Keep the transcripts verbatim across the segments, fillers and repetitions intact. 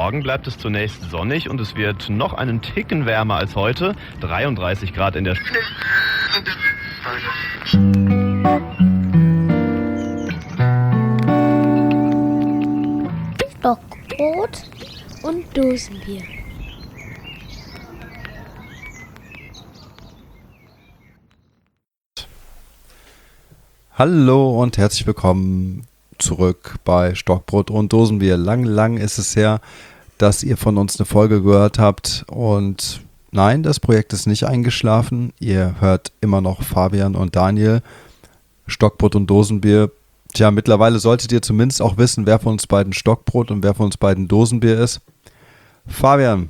Morgen bleibt es zunächst sonnig und es wird noch einen Ticken wärmer als heute. dreiunddreißig Grad in der Stockbrot und Dosenbier. Hallo und herzlich willkommen zurück bei Stockbrot und Dosenbier. Lang, lang ist es her, dass ihr von uns eine Folge gehört habt und nein, das Projekt ist nicht eingeschlafen. Ihr hört immer noch Fabian und Daniel, Stockbrot und Dosenbier. Tja, mittlerweile solltet ihr zumindest auch wissen, wer von uns beiden Stockbrot und wer von uns beiden Dosenbier ist. Fabian,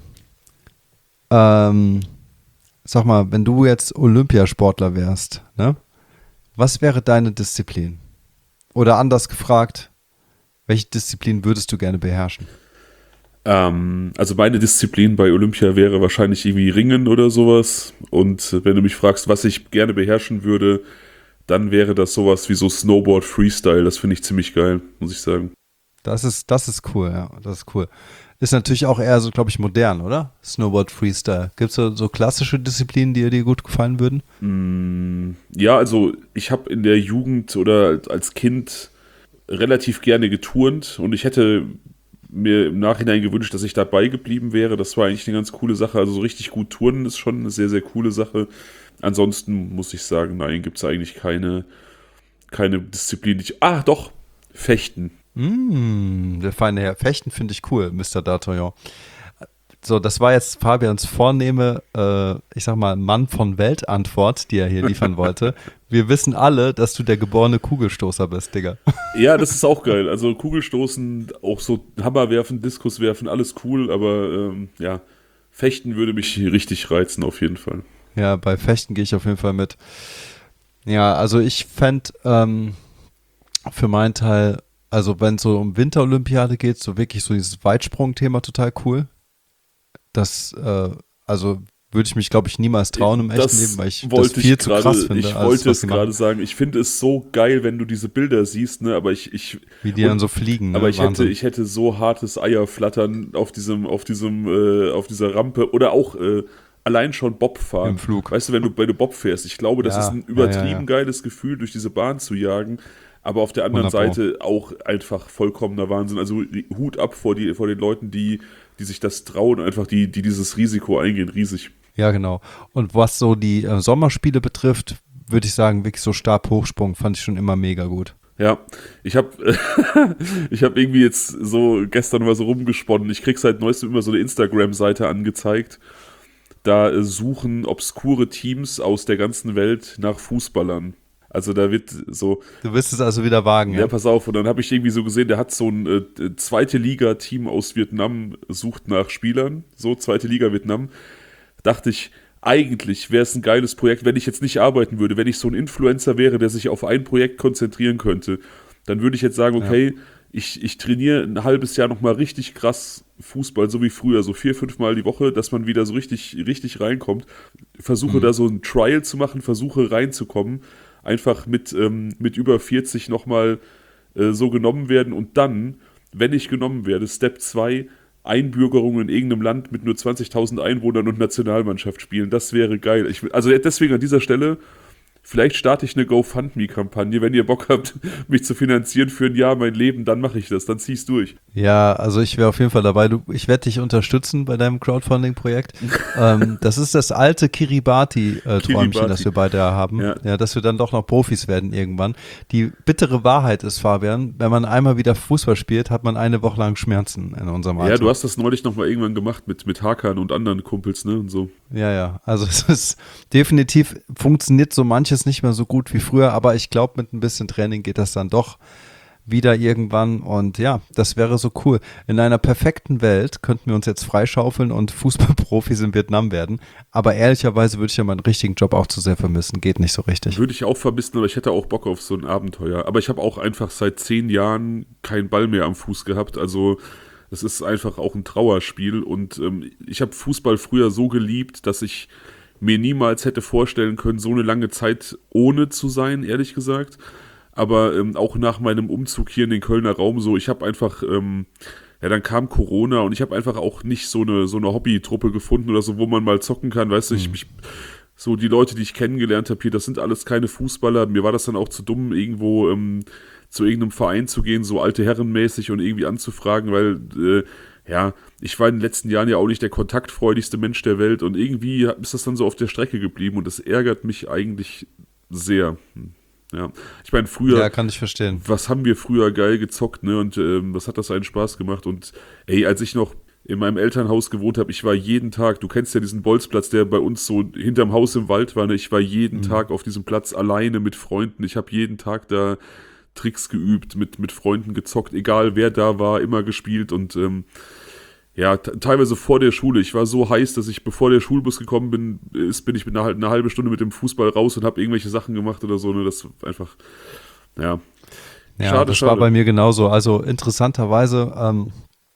ähm, sag mal, wenn du jetzt Olympiasportler wärst, ne? Was wäre deine Disziplin? Oder anders gefragt, welche Disziplin würdest du gerne beherrschen? Ähm, also meine Disziplin bei Olympia wäre wahrscheinlich irgendwie Ringen oder sowas. Und wenn du mich fragst, was ich gerne beherrschen würde, dann wäre das sowas wie so Snowboard Freestyle. Das finde ich ziemlich geil, muss ich sagen. Das ist, das ist cool, ja, das ist cool. Ist natürlich auch eher so, glaube ich, modern, oder? Snowboard Freestyle. Gibt es so, so klassische Disziplinen, die dir gut gefallen würden? Mm, ja, also ich habe in der Jugend oder als Kind relativ gerne geturnt und ich hätte mir im Nachhinein gewünscht, dass ich dabei geblieben wäre. Das war eigentlich eine ganz coole Sache. Also so richtig gut turnen ist schon eine sehr, sehr coole Sache. Ansonsten muss ich sagen, nein, gibt es eigentlich keine, keine Disziplin, die ich... Ah, doch, Fechten. Mm, der feine Herr. Fechten finde ich cool, Mister D'Artagnan. So, das war jetzt Fabians vornehme, äh, ich sag mal, Mann von Welt-Antwort, die er hier liefern wollte. Wir wissen alle, dass du der geborene Kugelstoßer bist, Digga. Ja, das ist auch geil. Also Kugelstoßen, auch so Hammer werfen, Diskus werfen, alles cool, aber ähm, ja, Fechten würde mich richtig reizen auf jeden Fall. Ja, bei Fechten gehe ich auf jeden Fall mit. Ja, also ich fände ähm, für meinen Teil, also wenn es so um Winterolympiade geht, so wirklich so dieses Weitsprung-Thema total cool. Das, äh, also würde ich mich, glaube ich, niemals trauen im echten das Leben, weil ich wollte das viel ich zu grade, krass finde. Ich alles, wollte was es sie gerade machen. sagen, ich finde es so geil, wenn du diese Bilder siehst, ne, aber ich, ich Wie die und, dann so fliegen, ne? aber ich hätte, Wahnsinn. ich hätte so hartes Eierflattern auf diesem, auf diesem, äh, auf dieser Rampe oder auch äh, allein schon Bob fahren. Im Flug. Weißt du, wenn du bei du Bob fährst, ich glaube, das Ja, ist ein ja, übertrieben ja, ja. geiles Gefühl, durch diese Bahn zu jagen. Aber auf der anderen hundert Pro. Seite auch einfach vollkommener Wahnsinn. Also Hut ab vor, die, vor den Leuten, die, die sich das trauen, einfach die, die dieses Risiko eingehen, riesig. Ja, genau. Und was so die äh, Sommerspiele betrifft, würde ich sagen, wirklich so Stabhochsprung fand ich schon immer mega gut. Ja, ich habe ich hab irgendwie jetzt so gestern mal so rumgesponnen. Ich krieg seit neuestem immer so eine Instagram-Seite angezeigt. Da äh, suchen obskure Teams aus der ganzen Welt nach Fußballern. Also da wird so... Du wirst es also wieder wagen, Ja, ja? pass auf. Und dann habe ich irgendwie so gesehen, der hat so ein äh, zweite Liga-Team aus Vietnam, sucht nach Spielern. So, zweite Liga Vietnam. Dachte ich, eigentlich wäre es ein geiles Projekt, wenn ich jetzt nicht arbeiten würde. Wenn ich so ein Influencer wäre, der sich auf ein Projekt konzentrieren könnte, dann würde ich jetzt sagen, okay, ja. ich, ich trainiere ein halbes Jahr nochmal richtig krass Fußball, so wie früher, so vier, fünf Mal die Woche, dass man wieder so richtig, richtig reinkommt. Versuche mhm. da so ein Trial zu machen, versuche reinzukommen. Einfach mit, ähm, mit über vierzig nochmal äh, so genommen werden und dann, wenn ich genommen werde, Step zwei, Einbürgerung in irgendeinem Land mit nur zwanzigtausend Einwohnern und Nationalmannschaft spielen. Das wäre geil. Ich, also deswegen an dieser Stelle, vielleicht starte ich eine GoFundMe-Kampagne. Wenn ihr Bock habt, mich zu finanzieren für ein Jahr mein Leben, dann mache ich das, dann zieh's durch. Ja, also ich wäre auf jeden Fall dabei. Du, ich werde dich unterstützen bei deinem Crowdfunding-Projekt. ähm, das ist das alte Kiribati-Träumchen, Kiribati. das wir beide haben. Ja. ja, dass wir dann doch noch Profis werden irgendwann. Die bittere Wahrheit ist, Fabian, wenn man einmal wieder Fußball spielt, hat man eine Woche lang Schmerzen in unserem Alter. Ja, du hast das neulich noch mal irgendwann gemacht mit, mit Hakan und anderen Kumpels, ne, und so. Ja, ja, also es ist definitiv, funktioniert so manches nicht mehr so gut wie früher, aber ich glaube, mit ein bisschen Training geht das dann doch wieder irgendwann und ja, das wäre so cool. In einer perfekten Welt könnten wir uns jetzt freischaufeln und Fußballprofis in Vietnam werden, aber ehrlicherweise würde ich ja meinen richtigen Job auch zu sehr vermissen, geht nicht so richtig. Würde ich auch vermissen, aber ich hätte auch Bock auf so ein Abenteuer, aber ich habe auch einfach seit zehn Jahren keinen Ball mehr am Fuß gehabt, also es ist einfach auch ein Trauerspiel und ähm, ich habe Fußball früher so geliebt, dass ich mir niemals hätte vorstellen können, so eine lange Zeit ohne zu sein, ehrlich gesagt. Aber ähm, auch nach meinem Umzug hier in den Kölner Raum so, ich habe einfach ähm, ja, dann kam Corona und ich habe einfach auch nicht so eine, so eine Hobbytruppe gefunden oder so, wo man mal zocken kann, weißt du, ich mich, so die Leute, die ich kennengelernt habe hier, das sind alles keine Fußballer, mir war das dann auch zu dumm, irgendwo ähm, zu irgendeinem Verein zu gehen, so alte Herrenmäßig und irgendwie anzufragen, weil, äh, ja, ich war in den letzten Jahren ja auch nicht der kontaktfreudigste Mensch der Welt und irgendwie ist das dann so auf der Strecke geblieben und das ärgert mich eigentlich sehr. Ja, ich meine, früher, Ja, kann ich verstehen. was haben wir früher geil gezockt, ne? Und ähm, was hat das einen Spaß gemacht? Und ey, als ich noch in meinem Elternhaus gewohnt habe, ich war jeden Tag, du kennst ja diesen Bolzplatz, der bei uns so hinterm Haus im Wald war, ne? Ich war jeden Mhm. Tag auf diesem Platz alleine mit Freunden. Ich habe jeden Tag da Tricks geübt, mit, mit Freunden gezockt, egal wer da war, immer gespielt und ähm, ja, t- teilweise vor der Schule. Ich war so heiß, dass ich, bevor der Schulbus gekommen bin, ist, bin ich mit einer, eine halbe Stunde mit dem Fußball raus und habe irgendwelche Sachen gemacht oder so. Ne? Das war einfach, ja. Ja, Schade, das schade. war bei mir genauso. Also interessanterweise, ähm,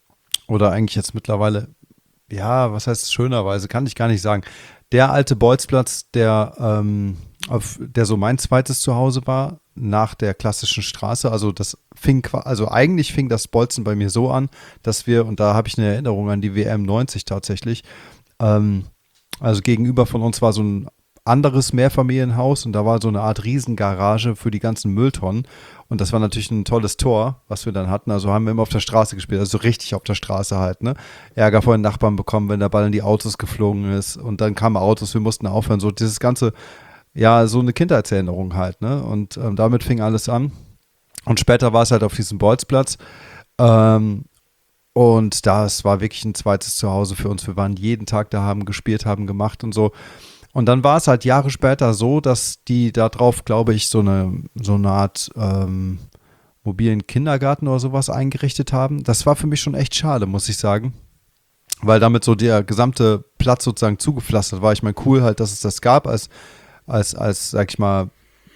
oder eigentlich jetzt mittlerweile, ja, was heißt schönerweise, kann ich gar nicht sagen. Der alte Bolzplatz, der, ähm, auf, der so mein zweites Zuhause war, nach der klassischen Straße, also das fing, qua- also eigentlich fing das Bolzen bei mir so an, dass wir, und da habe ich eine Erinnerung an die W M neunzig tatsächlich, ähm, also gegenüber von uns war so ein anderes Mehrfamilienhaus und da war so eine Art Riesengarage für die ganzen Mülltonnen und das war natürlich ein tolles Tor, was wir dann hatten, also haben wir immer auf der Straße gespielt, also so richtig auf der Straße halt, ne, Ärger von den Nachbarn bekommen, wenn der Ball in die Autos geflogen ist und dann kamen Autos, wir mussten aufhören, so dieses ganze, ja, so eine Kindheitserinnerung halt, ne, und ähm, damit fing alles an und später war es halt auf diesem Bolzplatz, ähm, und das war wirklich ein zweites Zuhause für uns. Wir waren jeden Tag da, haben gespielt, haben gemacht und so. Und dann war es halt Jahre später so, dass die da drauf, glaube ich, so eine, so eine Art ähm, mobilen Kindergarten oder sowas eingerichtet haben. Das war für mich schon echt schade, muss ich sagen. Weil damit so der gesamte Platz sozusagen zugepflastert war. Ich meine, cool halt, dass es das gab als, als, als, sag ich mal,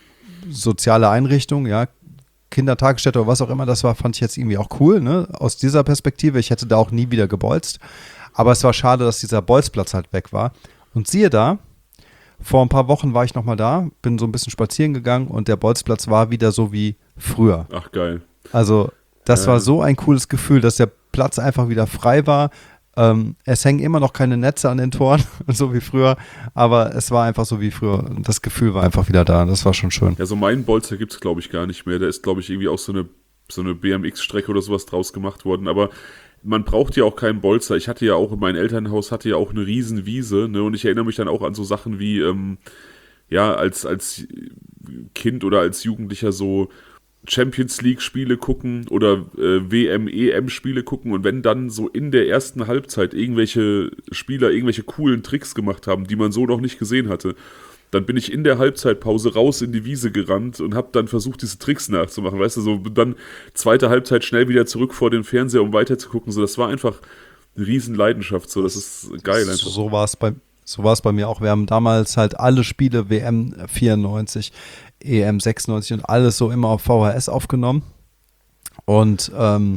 soziale Einrichtung, ja. Kindertagesstätte oder was auch immer, das war, fand ich jetzt irgendwie auch cool, ne? Aus dieser Perspektive. Ich hätte da auch nie wieder gebolzt. Aber es war schade, dass dieser Bolzplatz halt weg war. Und siehe da, vor ein paar Wochen war ich nochmal da, bin so ein bisschen spazieren gegangen und der Bolzplatz war wieder so wie früher. Ach, geil. Also das Ja. war so ein cooles Gefühl, dass der Platz einfach wieder frei war. Ähm, es hängen immer noch keine Netze an den Toren, so wie früher, aber es war einfach so wie früher. Und das Gefühl war einfach wieder da. Das war schon schön. Ja, so meinen Bolzer gibt es, glaube ich, gar nicht mehr. Da ist, glaube ich, irgendwie auch so eine, so eine B M X-Strecke oder sowas draus gemacht worden. Aber man braucht ja auch keinen Bolzer. Ich hatte ja auch, in meinem Elternhaus hatte ja auch eine riesen Wiese, ne? Und ich erinnere mich dann auch an so Sachen wie, ähm, ja, als, als Kind oder als Jugendlicher so Champions League Spiele gucken oder äh, W M, E M Spiele gucken und wenn dann so in der ersten Halbzeit irgendwelche Spieler irgendwelche coolen Tricks gemacht haben, die man so noch nicht gesehen hatte, dann bin ich in der Halbzeitpause raus in die Wiese gerannt und habe dann versucht, diese Tricks nachzumachen, weißt du, so dann zweite Halbzeit schnell wieder zurück vor den Fernseher, um weiterzugucken, so das war einfach eine riesen Leidenschaft, so das ist geil einfach. So war es bei, so war es bei mir auch. Wir haben damals halt alle Spiele W M vierundneunzig, E M sechsundneunzig und alles so immer auf V H S aufgenommen und ähm,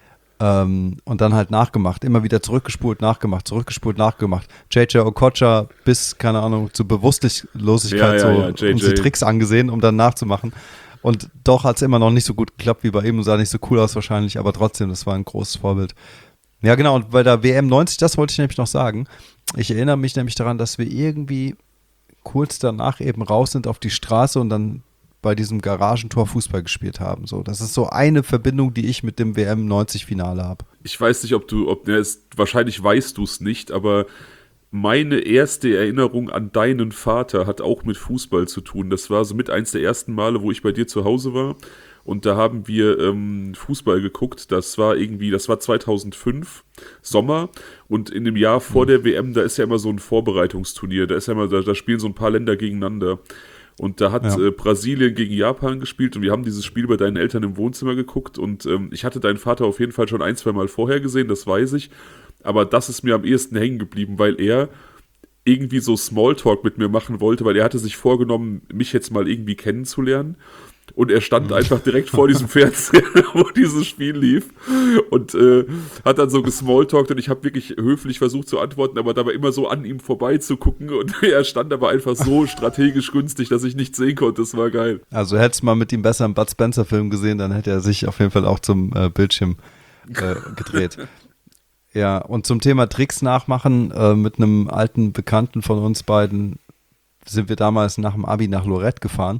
ähm, und dann halt nachgemacht, immer wieder zurückgespult, nachgemacht, zurückgespult, nachgemacht. J J Okocha bis, keine Ahnung, zu Bewusstlosigkeit Ja, ja, so ja, J J. uns die Tricks angesehen, um dann nachzumachen. Und doch hat es immer noch nicht so gut geklappt wie bei ihm, sah nicht so cool aus wahrscheinlich, aber trotzdem, das war ein großes Vorbild. Ja, genau, und bei der W M neunzig, das wollte ich nämlich noch sagen. Ich erinnere mich nämlich daran, dass wir irgendwie kurz danach eben raus sind auf die Straße und dann bei diesem Garagentor Fußball gespielt haben. So, das ist so eine Verbindung, die ich mit dem W M neunzig Finale habe. Ich weiß nicht, ob du, ob, ne, es, wahrscheinlich weißt du es nicht, aber meine erste Erinnerung an deinen Vater hat auch mit Fußball zu tun. Das war so mit eins der ersten Male, wo ich bei dir zu Hause war. Und da haben wir ähm, Fußball geguckt. Das war irgendwie, das war zweitausendfünf, Sommer. Und in dem Jahr vor der W M, da ist ja immer so ein Vorbereitungsturnier. Da ist ja immer, da, da spielen so ein paar Länder gegeneinander. Und da hat Ja. äh, Brasilien gegen Japan gespielt und wir haben dieses Spiel bei deinen Eltern im Wohnzimmer geguckt. Und ähm, ich hatte deinen Vater auf jeden Fall schon ein, zwei Mal vorher gesehen, das weiß ich. Aber das ist mir am ehesten hängen geblieben, weil er irgendwie so Smalltalk mit mir machen wollte, weil er hatte sich vorgenommen, mich jetzt mal irgendwie kennenzulernen. Und er stand einfach direkt vor diesem Fernseher, wo dieses Spiel lief und äh, hat dann so gesmalltalkt und ich habe wirklich höflich versucht zu antworten, aber dabei immer so an ihm vorbei zu gucken und er stand aber einfach so strategisch günstig, dass ich nichts sehen konnte. Das war geil. Also hättest du mal mit ihm besser einen Bud Spencer Film gesehen, dann hätte er sich auf jeden Fall auch zum äh, Bildschirm äh, gedreht. Ja, und zum Thema Tricks nachmachen, äh, mit einem alten Bekannten von uns beiden sind wir damals nach dem Abi nach Lorette gefahren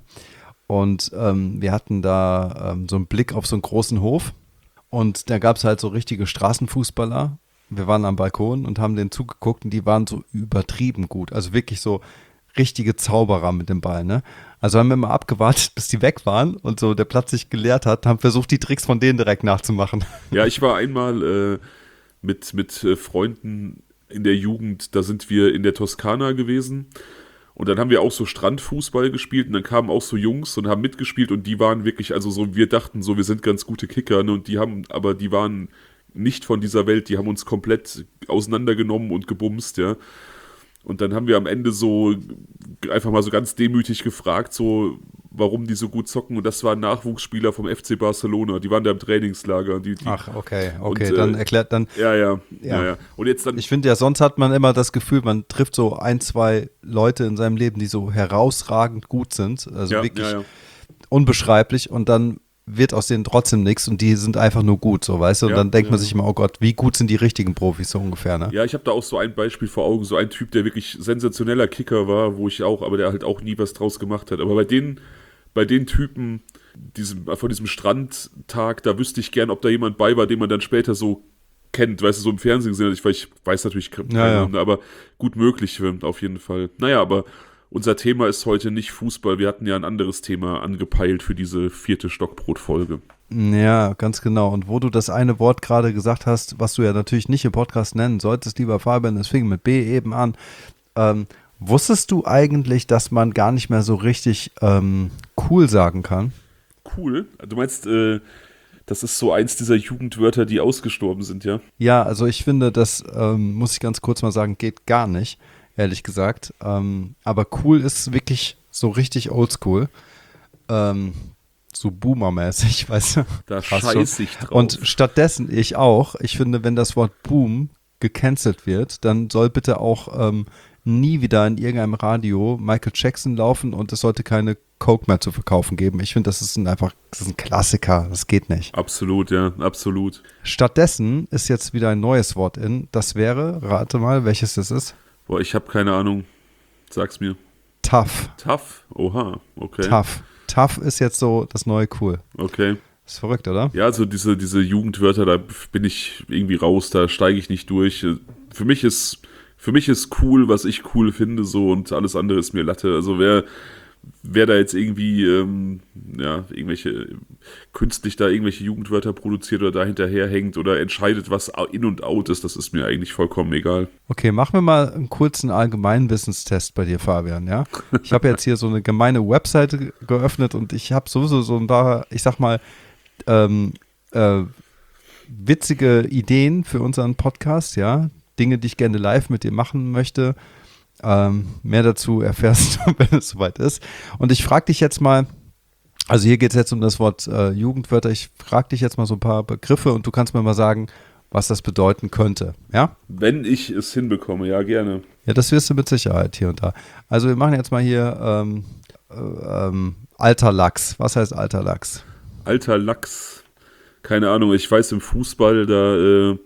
und ähm, wir hatten da ähm, so einen Blick auf so einen großen Hof und da gab es halt so richtige Straßenfußballer. Wir waren am Balkon und haben denen zugeguckt und die waren so übertrieben gut, also wirklich so richtige Zauberer mit dem Ball, ne? Also haben wir mal abgewartet, bis die weg waren und so der Platz sich geleert hat, haben versucht, die Tricks von denen direkt nachzumachen. Ja, ich war einmal äh, mit, mit äh, Freunden in der Jugend, da sind wir in der Toskana gewesen und dann haben wir auch so Strandfußball gespielt und dann kamen auch so Jungs und haben mitgespielt und die waren wirklich, also so, wir dachten so, wir sind ganz gute Kicker, ne? Und die haben, aber die waren nicht von dieser Welt, die haben uns komplett auseinandergenommen und gebumst, ja. Und dann haben wir am Ende so einfach mal so ganz demütig gefragt, so warum die so gut zocken. Und das waren Nachwuchsspieler vom F C Barcelona. Die waren da im Trainingslager. Die, die, Ach, okay, okay, und, dann äh, erklärt dann. Ja, ja, Ja. ja, ja. Und jetzt dann. Ich finde ja, sonst hat man immer das Gefühl, man trifft so ein, zwei Leute in seinem Leben, die so herausragend gut sind. Also ja, wirklich ja, ja. unbeschreiblich und dann wird aus denen trotzdem nichts und die sind einfach nur gut, so, weißt du? Und Ja, dann denkt ja. man sich immer, oh Gott, wie gut sind die richtigen Profis, so ungefähr, ne? Ja, ich habe da auch so ein Beispiel vor Augen, so ein Typ, der wirklich sensationeller Kicker war, wo ich auch, aber der halt auch nie was draus gemacht hat. Aber bei den, bei den Typen, diesem, von diesem Strandtag, da wüsste ich gern, ob da jemand bei war, den man dann später so kennt, weißt du, so im Fernsehen gesehen hat. Ich, ich weiß natürlich keinen Ja, ja. Namen, aber gut möglich auf jeden Fall. Naja, aber unser Thema ist heute nicht Fußball. Wir hatten ja ein anderes Thema angepeilt für diese vierte Stockbrot-Folge. Ja, ganz genau. Und wo du das eine Wort gerade gesagt hast, was du ja natürlich nicht im Podcast nennen solltest, lieber Fabian, das fing mit B eben an. Ähm, wusstest du eigentlich, dass man gar nicht mehr so richtig ähm, cool sagen kann? Cool. Du meinst, äh, das ist so eins dieser Jugendwörter, die ausgestorben sind, ja? Ja, also ich finde, das ähm, muss ich ganz kurz mal sagen, geht gar nicht, ehrlich gesagt. Ähm, aber cool ist wirklich so richtig oldschool. Ähm, so Boomer-mäßig, weißt du? Da Fast scheiß schon. ich drauf. Und stattdessen, ich auch, ich finde, wenn das Wort Boom gecancelt wird, dann soll bitte auch ähm, nie wieder in irgendeinem Radio Michael Jackson laufen und es sollte keine Coke mehr zu verkaufen geben. Ich finde, das ist ein einfach, das ist ein Klassiker, das geht nicht. Absolut, ja, absolut. Stattdessen ist jetzt wieder ein neues Wort in, das wäre, rate mal, welches das ist? Boah, ich habe keine Ahnung. Sag's mir. Tough. Tough? Oha, okay. Tough. Tough ist jetzt so das neue Cool. Okay. Ist verrückt, oder? Ja, also diese, diese Jugendwörter, da bin ich irgendwie raus, da steige ich nicht durch. Für mich ist, für mich ist cool, was ich cool finde, so, und alles andere ist mir Latte. Also wer, wer da jetzt irgendwie, ähm, ja, irgendwelche, künstlich da irgendwelche Jugendwörter produziert oder da hinterherhängt oder entscheidet, was in und out ist, das ist mir eigentlich vollkommen egal. Okay, machen wir mal einen kurzen Allgemeinwissenstest bei dir, Fabian, ja? Ich habe jetzt hier so eine gemeine Webseite geöffnet und ich habe sowieso so ein paar, ich sag mal, ähm, äh, witzige Ideen für unseren Podcast, ja? Dinge, die ich gerne live mit dir machen möchte. Ähm, mehr dazu erfährst du, wenn es soweit ist. Und ich frage dich jetzt mal, also hier geht es jetzt um das Wort äh, Jugendwörter, ich frage dich jetzt mal so ein paar Begriffe und du kannst mir mal sagen, was das bedeuten könnte, ja? Wenn ich es hinbekomme, ja, gerne. Ja, das wirst du mit Sicherheit hier und da. Also wir machen jetzt mal hier ähm, äh, ähm, alter Lachs. Was heißt alter Lachs? Alter Lachs. Keine Ahnung, ich weiß, im Fußball, da äh,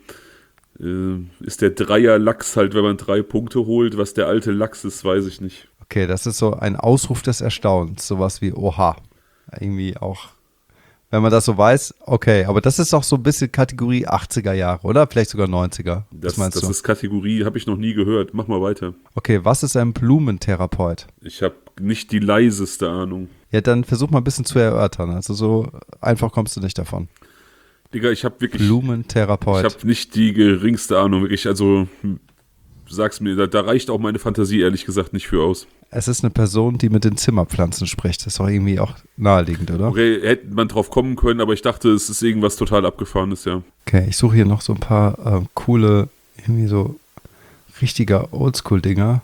äh, ist der Dreier-Lachs halt, wenn man drei Punkte holt. Was der alte Lachs ist, weiß ich nicht. Okay, das ist so ein Ausruf des Erstaunens, sowas wie Oha. Irgendwie auch, wenn man das so weiß, okay, aber das ist auch so ein bisschen Kategorie achtziger Jahre, oder? Vielleicht sogar neunziger. Das, Was meinst das du? ist Kategorie, habe ich noch nie gehört. Mach mal weiter. Okay, was ist ein Blumentherapeut? Ich habe nicht die leiseste Ahnung. Ja, dann versuch mal ein bisschen zu erörtern. Also so einfach kommst du nicht davon. Digga, ich habe wirklich, Blumentherapeut. ich habe nicht die geringste Ahnung. Wirklich, also hm, sag's mir, da, da reicht auch meine Fantasie ehrlich gesagt nicht für aus. Es ist eine Person, die mit den Zimmerpflanzen spricht. Das ist doch irgendwie auch naheliegend, oder? Okay, hätte man drauf kommen können, aber ich dachte, es ist irgendwas total Abgefahrenes, ja. Okay, ich suche hier noch so ein paar ähm, coole, irgendwie so richtiger Oldschool-Dinger.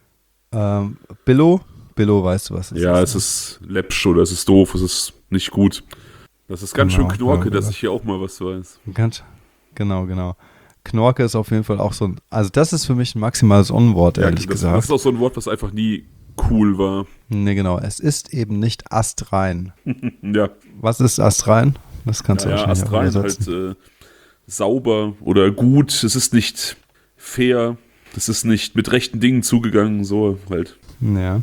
Ähm, Billo? Billo, weißt du, was das Ja, ist? es ist läppsch oder es ist doof, es ist nicht gut. Das ist ganz Genau, schön Knorke, ja, dass genau. ich hier auch mal was weiß. Ganz, genau, genau. Knorke ist auf jeden Fall auch so ein, also das ist für mich ein maximales Unwort, Ja, ehrlich das, gesagt. das ist auch so ein Wort, was einfach nie cool war. Nee, genau. Es ist eben nicht astrein. Ja, Was ist astrein? Das kannst du naja, wahrscheinlich auch astrein übersetzen. halt äh, sauber oder gut, es ist nicht fair, es ist nicht mit rechten Dingen zugegangen, so halt. Ja.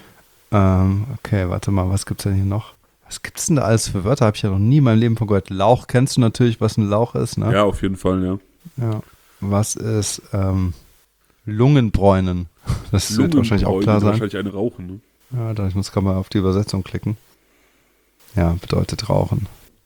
Ähm, okay, warte mal, was gibt's denn hier noch? Was gibt's denn da alles für Wörter? Habe ich ja noch nie in meinem Leben von gehört. Lauch, kennst du natürlich, was ein Lauch ist, ne? Ja, auf jeden Fall, ja. Ja. Was ist ähm, Lungenbräunen? Das wird wahrscheinlich auch klar sein. Wahrscheinlich eine rauchen, ne? Ja, da, ich muss gerade mal auf die Übersetzung klicken. Ja, bedeutet rauchen.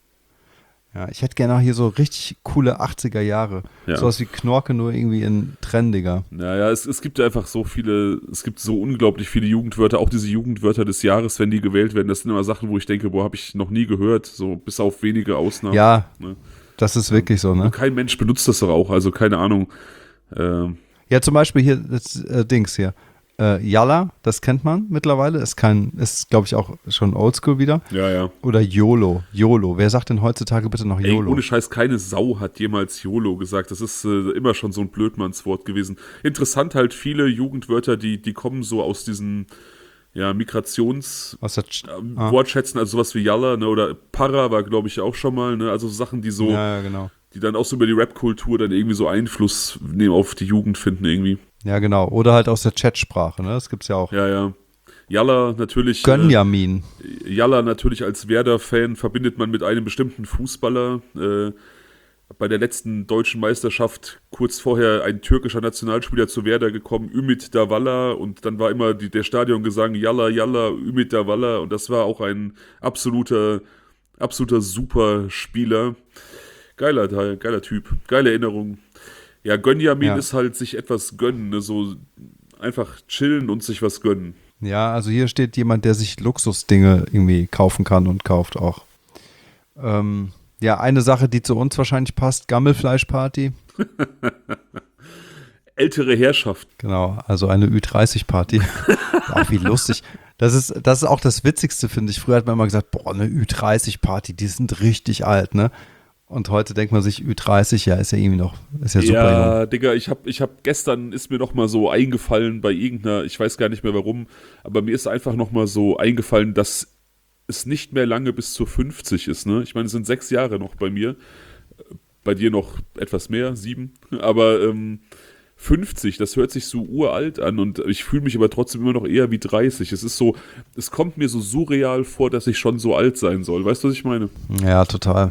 Ja, ich hätte gerne auch hier so richtig coole achtziger Jahre. Ja. Sowas wie Knorke, nur irgendwie in trendiger. Naja, es, es gibt einfach so viele, es gibt so unglaublich viele Jugendwörter, auch diese Jugendwörter des Jahres, wenn die gewählt werden, das sind immer Sachen, wo ich denke, boah, habe ich noch nie gehört, so bis auf wenige Ausnahmen. Ja, ne? Das ist wirklich so, ne? Und kein Mensch benutzt das doch auch, also keine Ahnung. Ähm, Ja, zum Beispiel hier, das äh, Dings hier. Äh, Yalla, das kennt man mittlerweile, ist kein, ist glaube ich auch schon oldschool wieder. ja, ja. Oder YOLO, YOLO. Wer sagt denn heutzutage bitte noch Ey, YOLO? ohne Scheiß, keine Sau hat jemals YOLO gesagt. Das ist äh, immer schon so ein Blödmannswort gewesen. Interessant halt, viele Jugendwörter, die, die kommen so aus diesen ja, Migrations- Was hat, ähm, ah. Wortschätzen, also sowas wie Yalla, ne, oder Para war, glaube ich, auch schon mal, ne, also Sachen, die so, Ja, ja, genau. die dann auch so über die Rap-Kultur dann irgendwie so Einfluss nehmen auf die Jugend finden irgendwie. Ja, genau. Oder halt aus der Chatsprache, ne? Das gibt's ja auch. Ja, ja. Yalla natürlich. Gönjamin. Äh, Yalla natürlich als Werder-Fan verbindet man mit einem bestimmten Fußballer. Äh, bei der letzten deutschen Meisterschaft kurz vorher ein türkischer Nationalspieler zu Werder gekommen, Ümit Davala, und dann war immer die, der Stadiongesang Yalla, Yalla, Ümit Davala, und das war auch ein absoluter, absoluter Superspieler. Geiler Teil, geiler Typ, geile Erinnerung. Ja, Gönjamin Ja. ist halt sich etwas gönnen, ne? So einfach chillen und sich was gönnen. Ja, also hier steht jemand, der sich Luxusdinge irgendwie kaufen kann und kauft auch. Ähm, ja, eine Sache, die zu uns wahrscheinlich passt, Gammelfleischparty. Ältere Herrschaft. Genau, also eine Ü dreißig Party. Ach, wie lustig. Das ist, das ist auch das Witzigste, finde ich. Früher hat man immer gesagt, boah, eine Ü dreißig Party, die sind richtig alt, ne? Und heute denkt man sich, Ü dreißig, ja, ist ja irgendwie noch, ist ja super Ja, jung. Digga, ich hab, ich hab gestern ist mir noch mal so eingefallen bei irgendeiner, ich weiß gar nicht mehr warum, aber mir ist einfach noch mal so eingefallen, dass es nicht mehr lange bis zur fünfzig ist, ne? Ich meine, es sind sechs Jahre noch bei mir. Bei dir noch etwas mehr, sieben. Aber ähm, fünfzig, das hört sich so uralt an, und ich fühle mich aber trotzdem immer noch eher wie dreißig. Es ist so, es kommt mir so surreal vor, dass ich schon so alt sein soll. Weißt du, was ich meine? Ja, total.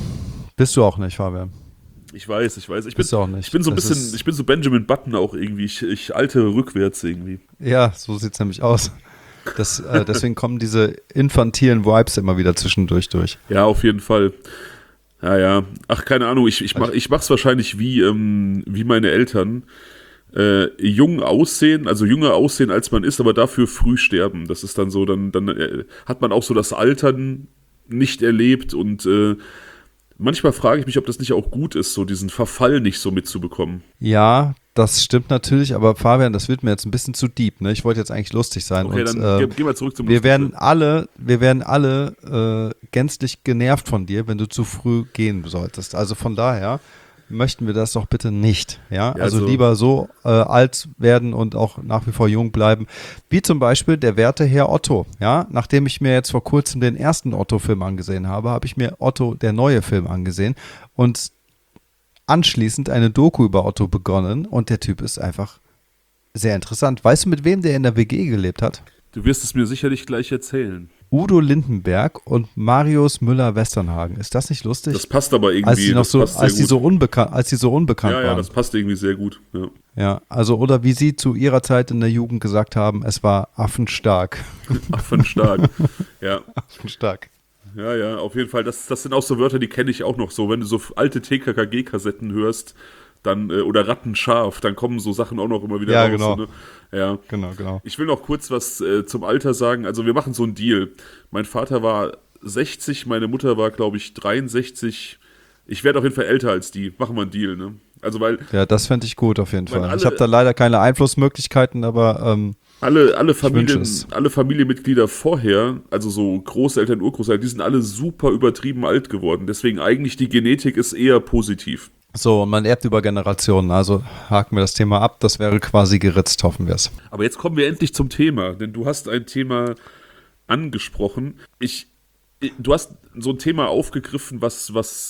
Bist du auch nicht, Fabian. Ich weiß, ich weiß. Ich bin, Bist du auch nicht. ich bin so ein Das bisschen, ist- ich bin so Benjamin Button auch irgendwie. Ich, ich altere rückwärts irgendwie. Ja, so sieht es nämlich aus. Das, äh, deswegen kommen diese infantilen Vibes immer wieder zwischendurch durch. Ja, auf jeden Fall. Ja, ja. Ach, keine Ahnung. Ich, ich, mach, ich mach's wahrscheinlich wie, ähm, wie meine Eltern. Äh, jung aussehen, also jünger aussehen, als man ist, aber dafür früh sterben. Das ist dann so, dann, dann äh, hat man auch so das Altern nicht erlebt, und äh, manchmal frage ich mich, ob das nicht auch gut ist, so diesen Verfall nicht so mitzubekommen. Ja, das stimmt natürlich, aber Fabian, das wird mir jetzt ein bisschen zu deep, ne? Ich wollte jetzt eigentlich lustig sein. Okay, und, dann äh, geh, geh mal zurück zum wir Lustigsten. werden alle, wir werden alle äh, gänzlich genervt von dir, wenn du zu früh gehen solltest. Also von daher möchten wir das doch bitte nicht. Ja, Ja, also, also- lieber so äh, alt werden und auch nach wie vor jung bleiben, wie zum Beispiel der werte Herr Otto. Ja, nachdem ich mir jetzt vor kurzem den ersten Otto-Film angesehen habe, habe ich mir Otto, der neue Film, angesehen und anschließend eine Doku über Otto begonnen, und der Typ ist einfach sehr interessant. Weißt du, mit wem der in der W G gelebt hat? Du wirst es mir sicherlich gleich erzählen. Udo Lindenberg und Marius Müller-Westernhagen. Ist das nicht lustig? Das passt aber irgendwie. als die noch das so, passt sehr als die gut. so unbekannt, als die so unbekannt Ja, ja, waren. das passt irgendwie sehr gut. Ja. Ja, also oder wie sie zu ihrer Zeit in der Jugend gesagt haben, es war affenstark. Affenstark. Ja. Affenstark. Ja, ja, auf jeden Fall. Das, das sind auch so Wörter, die kenne ich auch noch so. Wenn du so alte T K K G-Kassetten hörst, dann, äh, oder Rattenscharf, dann kommen so Sachen auch noch immer wieder Ja, raus. genau. So, ne? Ja. Genau, genau. Ich will noch kurz was äh, zum Alter sagen. Also wir machen so einen Deal. Mein Vater war sechzig, meine Mutter war, glaube ich, dreiundsechzig. Ich werde auf jeden Fall älter als die. Machen wir einen Deal, ne? Also weil Ja, das fände ich gut auf jeden Weil Fall. alle- ich habe da leider keine Einflussmöglichkeiten, aber ähm, alle, alle, wünsche Familien, es. alle Familienmitglieder vorher, also so Großeltern, Urgroßeltern, die sind alle super übertrieben alt geworden. Deswegen eigentlich die Genetik ist eher positiv. so, und man erbt über Generationen. Also haken wir das Thema ab. Das wäre quasi geritzt, hoffen wir es. Aber jetzt kommen wir endlich zum Thema, denn du hast ein Thema angesprochen. Ich, du hast so ein Thema aufgegriffen, was, was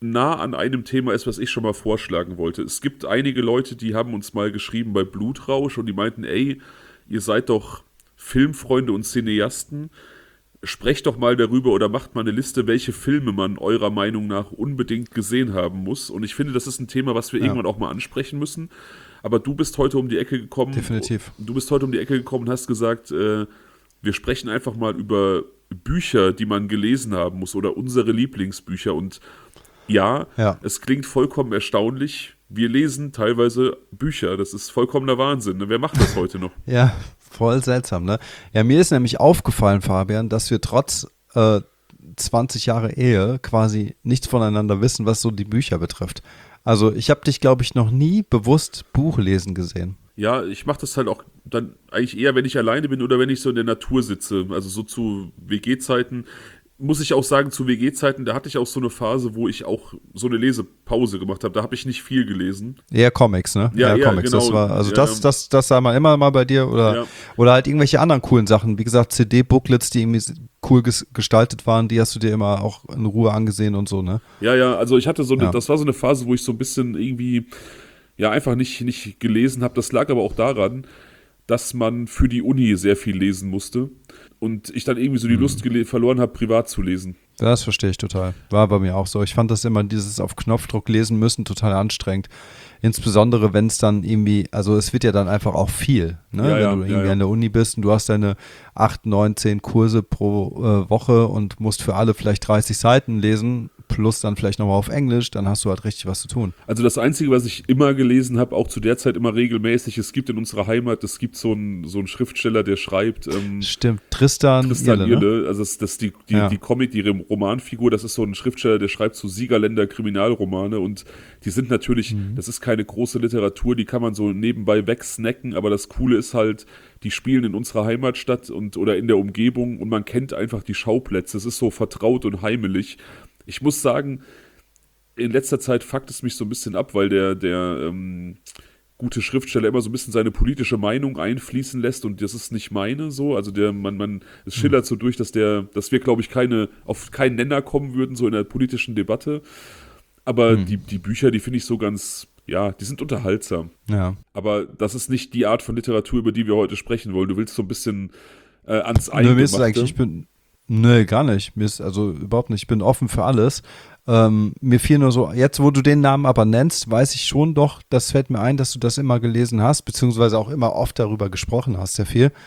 nah an einem Thema ist, was ich schon mal vorschlagen wollte. Es gibt einige Leute, die haben uns mal geschrieben bei Blutrausch und die meinten, ey, ihr seid doch Filmfreunde und Cineasten, sprecht doch mal darüber oder macht mal eine Liste, welche Filme man eurer Meinung nach unbedingt gesehen haben muss. Und ich finde, das ist ein Thema, was wir ja. irgendwann auch mal ansprechen müssen. Aber du bist heute um die Ecke gekommen. Definitiv. Du bist heute um die Ecke gekommen und hast gesagt, äh, wir sprechen einfach mal über Bücher, die man gelesen haben muss oder unsere Lieblingsbücher. Und ja, ja, es klingt vollkommen erstaunlich. Wir lesen teilweise Bücher. Das ist vollkommener Wahnsinn. Ne? Wer macht das heute noch? Ja, voll seltsam, ne? Ja, mir ist nämlich aufgefallen, Fabian, dass wir trotz äh, zwanzig Jahre Ehe quasi nichts voneinander wissen, was so die Bücher betrifft. Also ich habe dich, glaube ich, noch nie bewusst Buch lesen gesehen. Ja, ich mache das halt auch dann eigentlich eher, wenn ich alleine bin oder wenn ich so in der Natur sitze. Also so zu W G-Zeiten. Muss ich auch sagen, zu W G-Zeiten, da hatte ich auch so eine Phase, wo ich auch so eine Lesepause gemacht habe. Da habe ich nicht viel gelesen. Eher Comics, ne? Ja, eher ja, Comics. genau. Das war, also ja, das, das, das sah man immer mal bei dir oder, ja. oder halt irgendwelche anderen coolen Sachen. Wie gesagt, C D-Booklets, die irgendwie cool ges- gestaltet waren, die hast du dir immer auch in Ruhe angesehen und so, ne? Ja, ja, also ich hatte so eine, ja. das war so eine Phase, wo ich so ein bisschen irgendwie, ja, einfach nicht, nicht gelesen habe. Das lag aber auch daran, dass man für die Uni sehr viel lesen musste und ich dann irgendwie so die Lust gele- verloren habe, privat zu lesen. Das verstehe ich total. War bei mir auch so. Ich fand das immer, dieses auf Knopfdruck lesen müssen, total anstrengend. Insbesondere, wenn es dann irgendwie, also es wird ja dann einfach auch viel, ne? Ja, wenn ja, du irgendwie ja, ja. an der Uni bist und du hast deine acht, neun, zehn Kurse pro äh, Woche und musst für alle vielleicht dreißig Seiten lesen, plus dann vielleicht nochmal auf Englisch, dann hast du halt richtig was zu tun. Also das Einzige, was ich immer gelesen habe, auch zu der Zeit immer regelmäßig, es gibt in unserer Heimat, es gibt so einen so einen Schriftsteller, der schreibt ähm, Stimmt, Tristan, Tristan Irle, ne? Irle, also das, das die, die, Ja. die Comic, die Romanfigur, das ist so ein Schriftsteller, der schreibt so Siegerländer Kriminalromane und die sind natürlich, Mhm. das ist keine große Literatur, die kann man so nebenbei wegsnacken, aber das Coole ist halt, die spielen in unserer Heimatstadt und oder in der Umgebung und man kennt einfach die Schauplätze, es ist so vertraut und heimelig. Ich muss sagen, in letzter Zeit fuckt es mich so ein bisschen ab, weil der, der ähm, gute Schriftsteller immer so ein bisschen seine politische Meinung einfließen lässt und das ist nicht meine so. Also der, man, man, es schillert so durch, dass der, dass wir, glaube ich, keine, auf keinen Nenner kommen würden, so in der politischen Debatte. Aber Hm. die, die Bücher, die finde ich so ganz, ja, die sind unterhaltsam. Ja. Aber das ist nicht die Art von Literatur, über die wir heute sprechen wollen. Du willst so ein bisschen äh, ans Nö, Eingemachte. mir ist es eigentlich, ich bin, nö, gar nicht. Mir ist also überhaupt nicht, ich bin offen für alles. Ähm, mir fiel nur so, jetzt wo du den Namen aber nennst, weiß ich schon doch, das fällt mir ein, dass du das immer gelesen hast, beziehungsweise auch immer oft darüber gesprochen hast, sehr viel.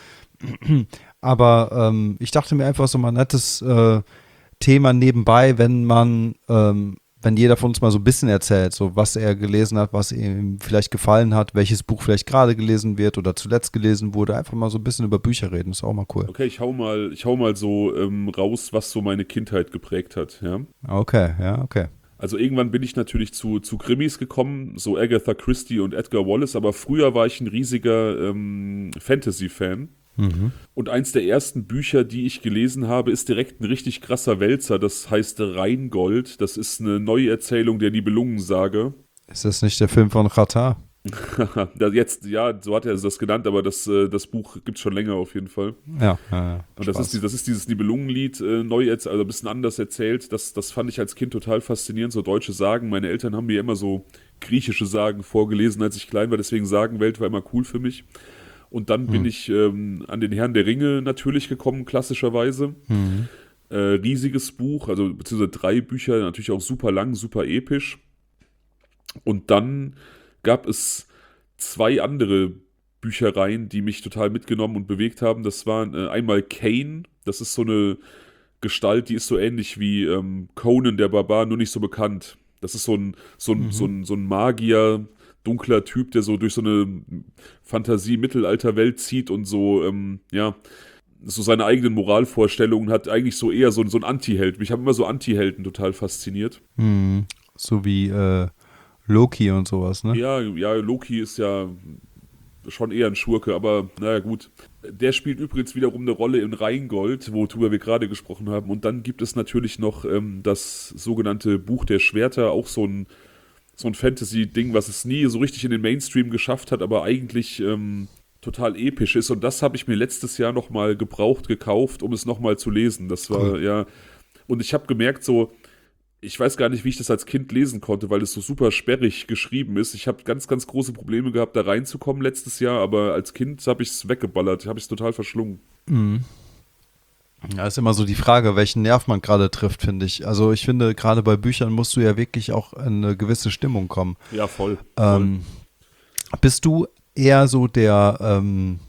Aber ähm, ich dachte mir einfach so mal ein nettes äh, Thema nebenbei, wenn man, ähm, wenn jeder von uns mal so ein bisschen erzählt, so was er gelesen hat, was ihm vielleicht gefallen hat, welches Buch vielleicht gerade gelesen wird oder zuletzt gelesen wurde, einfach mal so ein bisschen über Bücher reden, ist auch mal cool. Okay, ich hau mal, ich hau mal so ähm, raus, was so meine Kindheit geprägt hat, ja. Okay, ja, okay. Also irgendwann bin ich natürlich zu, zu Krimis gekommen, so Agatha Christie und Edgar Wallace, aber früher war ich ein riesiger ähm, Fantasy-Fan. Mhm. Und eins der ersten Bücher, die ich gelesen habe, ist direkt ein richtig krasser Wälzer, das heißt Rheingold. Das ist eine Neuerzählung der Nibelungensage. Ist das nicht der Film von Chata? Da jetzt, ja, so hat er das genannt, aber das, äh, das Buch gibt es schon länger auf jeden Fall. Ja, ja, ja. Und das ist, die- das ist dieses Nibelungenlied äh, neu, erz- also ein bisschen anders erzählt. Das, das fand ich als Kind total faszinierend, so deutsche Sagen. Meine Eltern haben mir immer so griechische Sagen vorgelesen, als ich klein war. Deswegen Sagenwelt war immer cool für mich. Und dann bin ich ähm, an den Herrn der Ringe natürlich gekommen, klassischerweise. Mhm. Äh, riesiges Buch, also beziehungsweise drei Bücher, natürlich auch super lang, super episch. Und dann gab es zwei andere Büchereien, die mich total mitgenommen und bewegt haben. Das waren äh, einmal Kane, das ist so eine Gestalt, die ist so ähnlich wie ähm, Conan der Barbar, nur nicht so bekannt. Das ist so ein, so ein, Mhm. so ein, so ein Magier, dunkler Typ, der so durch so eine Fantasie-Mittelalter-Welt zieht und so, ähm, ja, so seine eigenen Moralvorstellungen hat, eigentlich so eher so, so ein Anti-Held. Mich haben immer so Anti-Helden total fasziniert. Mhm. So wie äh, Loki und sowas, ne? Ja, ja, Loki ist ja schon eher ein Schurke, aber naja, gut. Der spielt übrigens wiederum eine Rolle in Rheingold, worüber wir gerade gesprochen haben. Und dann gibt es natürlich noch ähm, das sogenannte Buch der Schwerter, auch so ein, so ein Fantasy-Ding, was es nie so richtig in den Mainstream geschafft hat, aber eigentlich ähm, total episch ist. Und das habe ich mir letztes Jahr nochmal gebraucht gekauft, um es nochmal zu lesen. Das war, Cool. ja. Und ich habe gemerkt, so, ich weiß gar nicht, wie ich das als Kind lesen konnte, weil es so super sperrig geschrieben ist. Ich habe ganz, ganz große Probleme gehabt, da reinzukommen letztes Jahr, aber als Kind habe ich es weggeballert, habe ich es total verschlungen. Mhm. Ja, ist immer so die Frage, welchen Nerv man gerade trifft, finde ich. Also ich finde, gerade bei Büchern musst du ja wirklich auch in eine gewisse Stimmung kommen. Ja, voll. Ähm, bist du eher so der, ähm,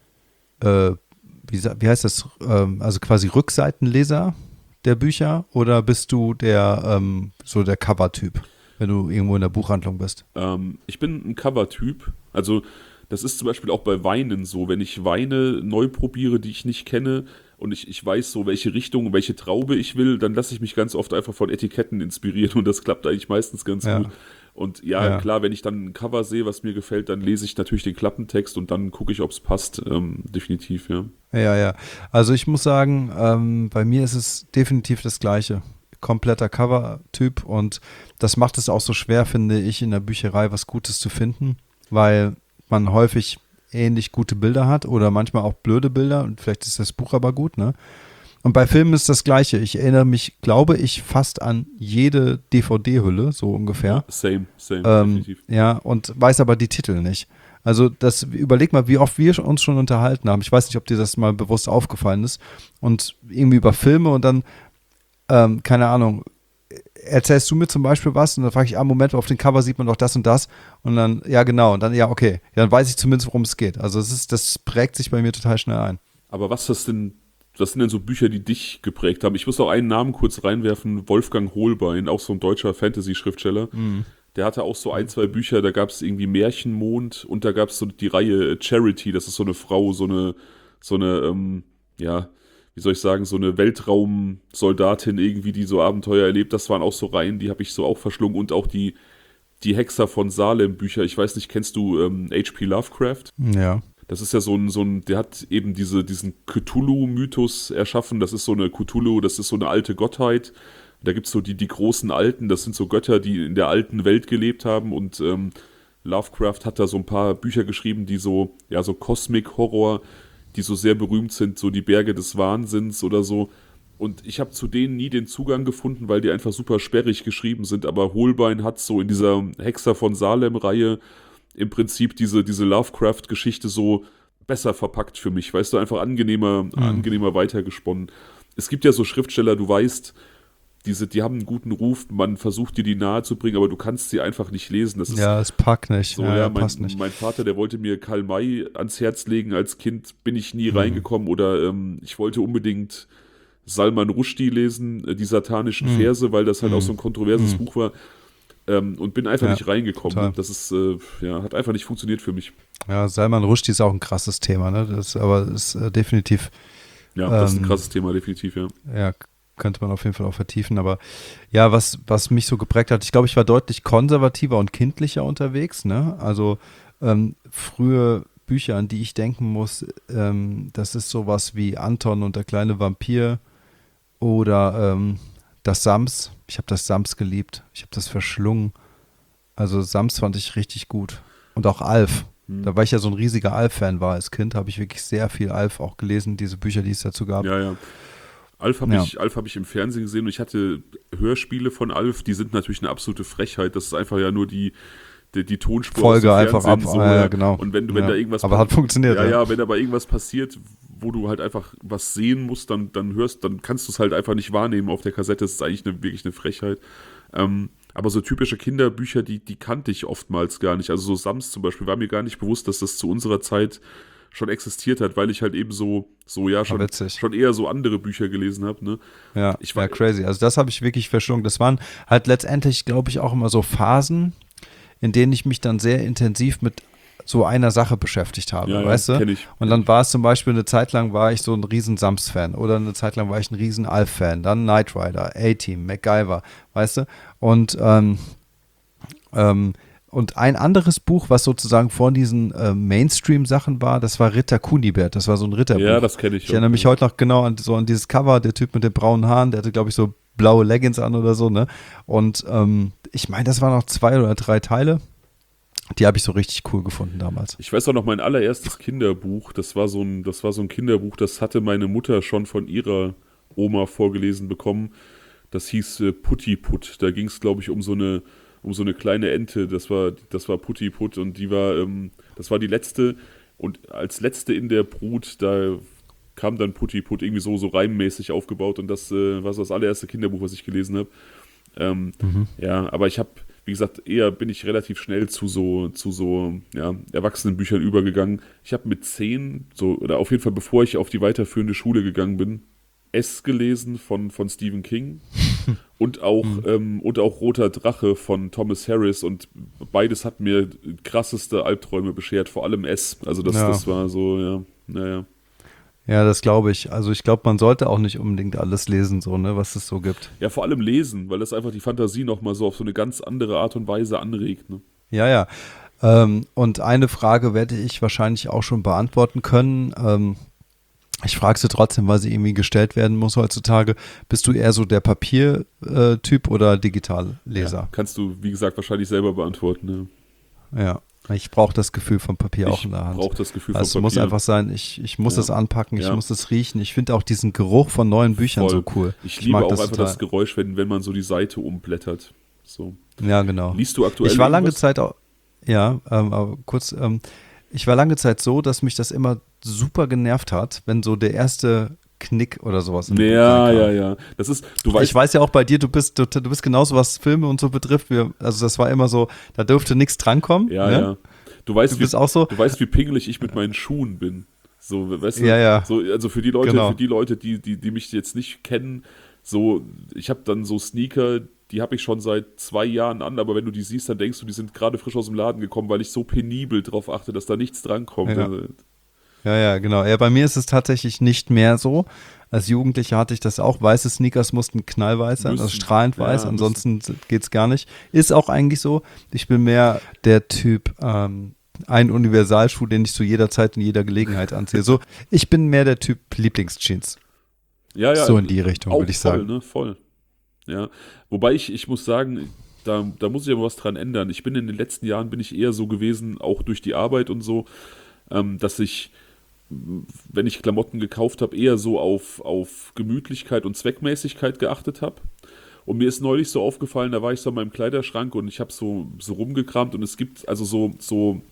äh, wie, sa- wie heißt das, ähm, also quasi Rückseitenleser der Bücher oder bist du der, ähm, so der Cover-Typ, wenn du irgendwo in der Buchhandlung bist? Ähm, ich bin ein Cover-Typ. Also das ist zum Beispiel auch bei Weinen so. Wenn ich Weine neu probiere, die ich nicht kenne und ich, ich weiß so, welche Richtung, welche Traube ich will, dann lasse ich mich ganz oft einfach von Etiketten inspirieren und das klappt eigentlich meistens ganz Ja. gut. Und ja, Ja. klar, wenn ich dann ein Cover sehe, was mir gefällt, dann lese ich natürlich den Klappentext und dann gucke ich, ob es passt. Ähm, definitiv, ja. Ja, ja. Also ich muss sagen, ähm, bei mir ist es definitiv das Gleiche. Kompletter Cover-Typ und das macht es auch so schwer, finde ich, in der Bücherei was Gutes zu finden, weil man häufig ähnlich gute Bilder hat oder manchmal auch blöde Bilder und vielleicht ist das Buch aber gut, ne? Und bei Filmen ist das Gleiche. Ich erinnere mich, glaube ich, fast an jede D V D-Hülle, so ungefähr. Same, same, Ähm, definitiv. ja, und weiß aber die Titel nicht. Also das, überleg mal, wie oft wir uns schon unterhalten haben. Ich weiß nicht, ob dir das mal bewusst aufgefallen ist. Und irgendwie über Filme und dann, ähm, keine Ahnung, erzählst du mir zum Beispiel was und dann frage ich, ah, Moment, auf dem Cover sieht man doch das und das. Und dann, ja genau, und dann, ja, okay. Ja, dann weiß ich zumindest, worum es geht. Also es ist, das prägt sich bei mir total schnell ein. Aber was hast denn, was sind denn so Bücher, die dich geprägt haben? Ich muss auch einen Namen kurz reinwerfen, Wolfgang Hohlbein, auch so ein deutscher Fantasy-Schriftsteller. Der hatte auch so ein, zwei Bücher, da gab es irgendwie Märchenmond und da gab es so die Reihe Charity, das ist so eine Frau, so eine, so eine, ähm, ja, wie soll ich sagen, so eine Weltraumsoldatin irgendwie, die so Abenteuer erlebt. Das waren auch so Reihen, die habe ich so auch verschlungen und auch die, die Hexer von Salem Bücher. Ich weiß nicht, kennst du ähm, H P Lovecraft? Ja. Das ist ja so ein, so ein, der hat eben diese, diesen Cthulhu-Mythos erschaffen. Das ist so eine Cthulhu, das ist so eine alte Gottheit. Da gibt es so die, die großen Alten, das sind so Götter, die in der alten Welt gelebt haben. Und ähm, Lovecraft hat da so ein paar Bücher geschrieben, die so, ja, so Cosmic Horror, die so sehr berühmt sind, so die Berge des Wahnsinns oder so. Und ich habe zu denen nie den Zugang gefunden, weil die einfach super sperrig geschrieben sind. Aber Hohlbein hat so in dieser Hexer von Salem-Reihe im Prinzip diese, diese Lovecraft-Geschichte so besser verpackt für mich. Weißt du, einfach angenehmer, Mhm. angenehmer weitergesponnen. Es gibt ja so Schriftsteller, du weißt, diese, die haben einen guten Ruf, man versucht dir die nahe zu bringen, aber du kannst sie einfach nicht lesen. Das ist Ja, es packt nicht. so, ja, ja, ja, mein, passt nicht. mein Vater, der wollte mir Karl May ans Herz legen. Als Kind bin ich Mhm. nie reingekommen oder ähm, ich wollte unbedingt Salman Rushdie lesen, äh, die satanischen Mhm. Verse, weil das halt auch so ein kontroverses Mhm. Buch war. Ähm, und bin einfach Ja, nicht reingekommen. total. Das ist, äh, ja, hat einfach nicht funktioniert für mich. Ja, Salman Rushdie ist auch ein krasses Thema, ne? Das aber ist äh, definitiv, Ja, das ist ein Ähm, krasses Thema, definitiv, ja. ja, könnte man auf jeden Fall auch vertiefen. Aber ja, was, was mich so geprägt hat, ich glaube, ich war deutlich konservativer und kindlicher unterwegs, ne? Also ähm, frühe Bücher, an die ich denken muss, ähm, das ist sowas wie Anton und der kleine Vampir oder ähm, das Sams. Ich habe das Sams geliebt. Ich habe das verschlungen. Also Sams fand ich richtig gut. Und auch Alf. Hm. Da war ich ja so ein riesiger Alf-Fan war als Kind, habe ich wirklich sehr viel Alf auch gelesen, diese Bücher, die es dazu gab. Ja, ja. Alf habe Ja. ich, Alf hab ich im Fernsehen gesehen und ich hatte Hörspiele von Alf, die sind natürlich eine absolute Frechheit. Das ist einfach ja nur die, die, die Tonspur Folge aus dem einfach ab. Fernsehen, Ah, ja, genau. Und wenn, wenn Ja. da irgendwas Aber hat funktioniert. Ja, ja, wenn aber irgendwas passiert, wo du halt einfach was sehen musst, dann, dann hörst, dann kannst du es halt einfach nicht wahrnehmen auf der Kassette. Das ist eigentlich eine, wirklich eine Frechheit. Ähm, aber so typische Kinderbücher, die, die kannte ich oftmals gar nicht. Also so Sams zum Beispiel war mir gar nicht bewusst, dass das zu unserer Zeit schon existiert hat, weil ich halt eben so, so ja, schon, witzig. schon eher so andere Bücher gelesen habe, ne? Ja, Ich ich war- war crazy. Also das habe ich wirklich verschlungen. Das waren halt letztendlich, glaube ich, auch immer so Phasen, in denen ich mich dann sehr intensiv mit so einer Sache beschäftigt habe, Ja, ja, weißt du? kenn ich. Und dann war es zum Beispiel eine Zeit lang war ich so ein riesen Sams-Fan oder eine Zeit lang war ich ein riesen Alf-Fan, dann Knight Rider, A-Team, MacGyver, weißt du? Und ähm, ähm, und ein anderes Buch, was sozusagen vor diesen äh, Mainstream-Sachen war, das war Ritter Kunibert. Das war so ein Ritterbuch. Ja, das kenne ich. Ich erinnere mich heute noch genau an so an dieses Cover, der Typ mit den braunen Haaren, der hatte, glaube ich, so blaue Leggings an oder so, ne? Und ähm, ich meine, das waren noch zwei oder drei Teile. Die habe ich so richtig cool gefunden damals. Ich weiß auch noch, mein allererstes Kinderbuch, das war so ein, das war so ein Kinderbuch, das hatte meine Mutter schon von ihrer Oma vorgelesen bekommen. Das hieß äh, Putti-Putt. Da ging es, glaube ich, um so eine um so eine kleine Ente. Das war, das war Putti-Putt und die war, ähm, das war die letzte. Und als letzte in der Brut, da kam dann Putti-Putt irgendwie so, so reimmäßig aufgebaut. Und das äh, war so das allererste Kinderbuch, was ich gelesen habe. Ähm, mhm. Ja, aber ich habe, wie gesagt, eher bin ich relativ schnell zu so, zu so ja, Erwachsenenbüchern übergegangen. Ich habe mit zehn, so, oder auf jeden Fall bevor ich auf die weiterführende Schule gegangen bin, S gelesen von, von Stephen King und auch, mhm. ähm, und auch Roter Drache von Thomas Harris und beides hat mir krasseste Albträume beschert, vor allem S. Also das, ja. das war so, ja, naja. Ja, das glaube ich. Also ich glaube, man sollte auch nicht unbedingt alles lesen, so, ne, was es so gibt. Ja, vor allem lesen, weil das einfach die Fantasie nochmal so auf so eine ganz andere Art und Weise anregt, ne? Ja, ja. Ähm, und eine Frage werde ich wahrscheinlich auch schon beantworten können. Ähm, Ich frage sie trotzdem, weil sie irgendwie gestellt werden muss heutzutage. Bist du eher so der Papiertyp oder Digitalleser? Ja, kannst du, wie gesagt, wahrscheinlich selber beantworten. Ja, ja. Ich brauche das Gefühl vom Papier ich auch in der Hand. Ich brauche das Gefühl also vom Papier. Es muss einfach sein, ich, ich muss ja. es anpacken, ich ja. muss es riechen. Ich finde auch diesen Geruch von neuen Büchern Voll. so cool. Ich, ich liebe mag auch das einfach total. das Geräusch, wenn, wenn man so die Seite umblättert. So. Ja, genau. Liest du aktuell Ich war lange irgendwas? Zeit auch, ja, ähm, aber kurz, ähm, ich war lange Zeit so, dass mich das immer super genervt hat, wenn so der erste Knick oder sowas. Ja, ja, ja. Das ist, du weißt, ich weiß ja auch bei dir, du bist, du, du bist genauso, was Filme und so betrifft. Wir, also das war immer so, da dürfte nichts drankommen. Ja, ne? ja. Du weißt, du bist wie, auch so. Du weißt, wie pingelig ich mit meinen Schuhen bin. So, weißt du, ja, ja. So, also für die Leute, genau. für die Leute, die, die, die mich jetzt nicht kennen, so, ich habe dann so Sneaker, die habe ich schon seit zwei Jahren an, aber wenn du die siehst, dann denkst du, die sind gerade frisch aus dem Laden gekommen, weil ich so penibel drauf achte, dass da nichts drankommt. Ja. Ja, ja, genau. Ja, bei mir ist es tatsächlich nicht mehr so. Als Jugendlicher hatte ich das auch. Weiße Sneakers mussten knallweiß sein, müssen. also strahlend weiß, ja, ansonsten geht es gar nicht. Ist auch eigentlich so. Ich bin mehr der Typ, ähm, ein Universalschuh, den ich zu jeder Zeit in jeder Gelegenheit anziehe. So, ich bin mehr der Typ Lieblingsjeans. Ja, ja. So in die Richtung, würde ich voll, sagen. Ne? Voll. Ja. Wobei ich, ich muss sagen, da, da muss ich aber was dran ändern. Ich bin in den letzten Jahren, bin ich eher so gewesen, auch durch die Arbeit und so, ähm, dass ich, wenn ich Klamotten gekauft habe, eher so auf, auf Gemütlichkeit und Zweckmäßigkeit geachtet habe. Und mir ist neulich so aufgefallen, da war ich so in meinem Kleiderschrank und ich habe so, so rumgekramt und es gibt also so, so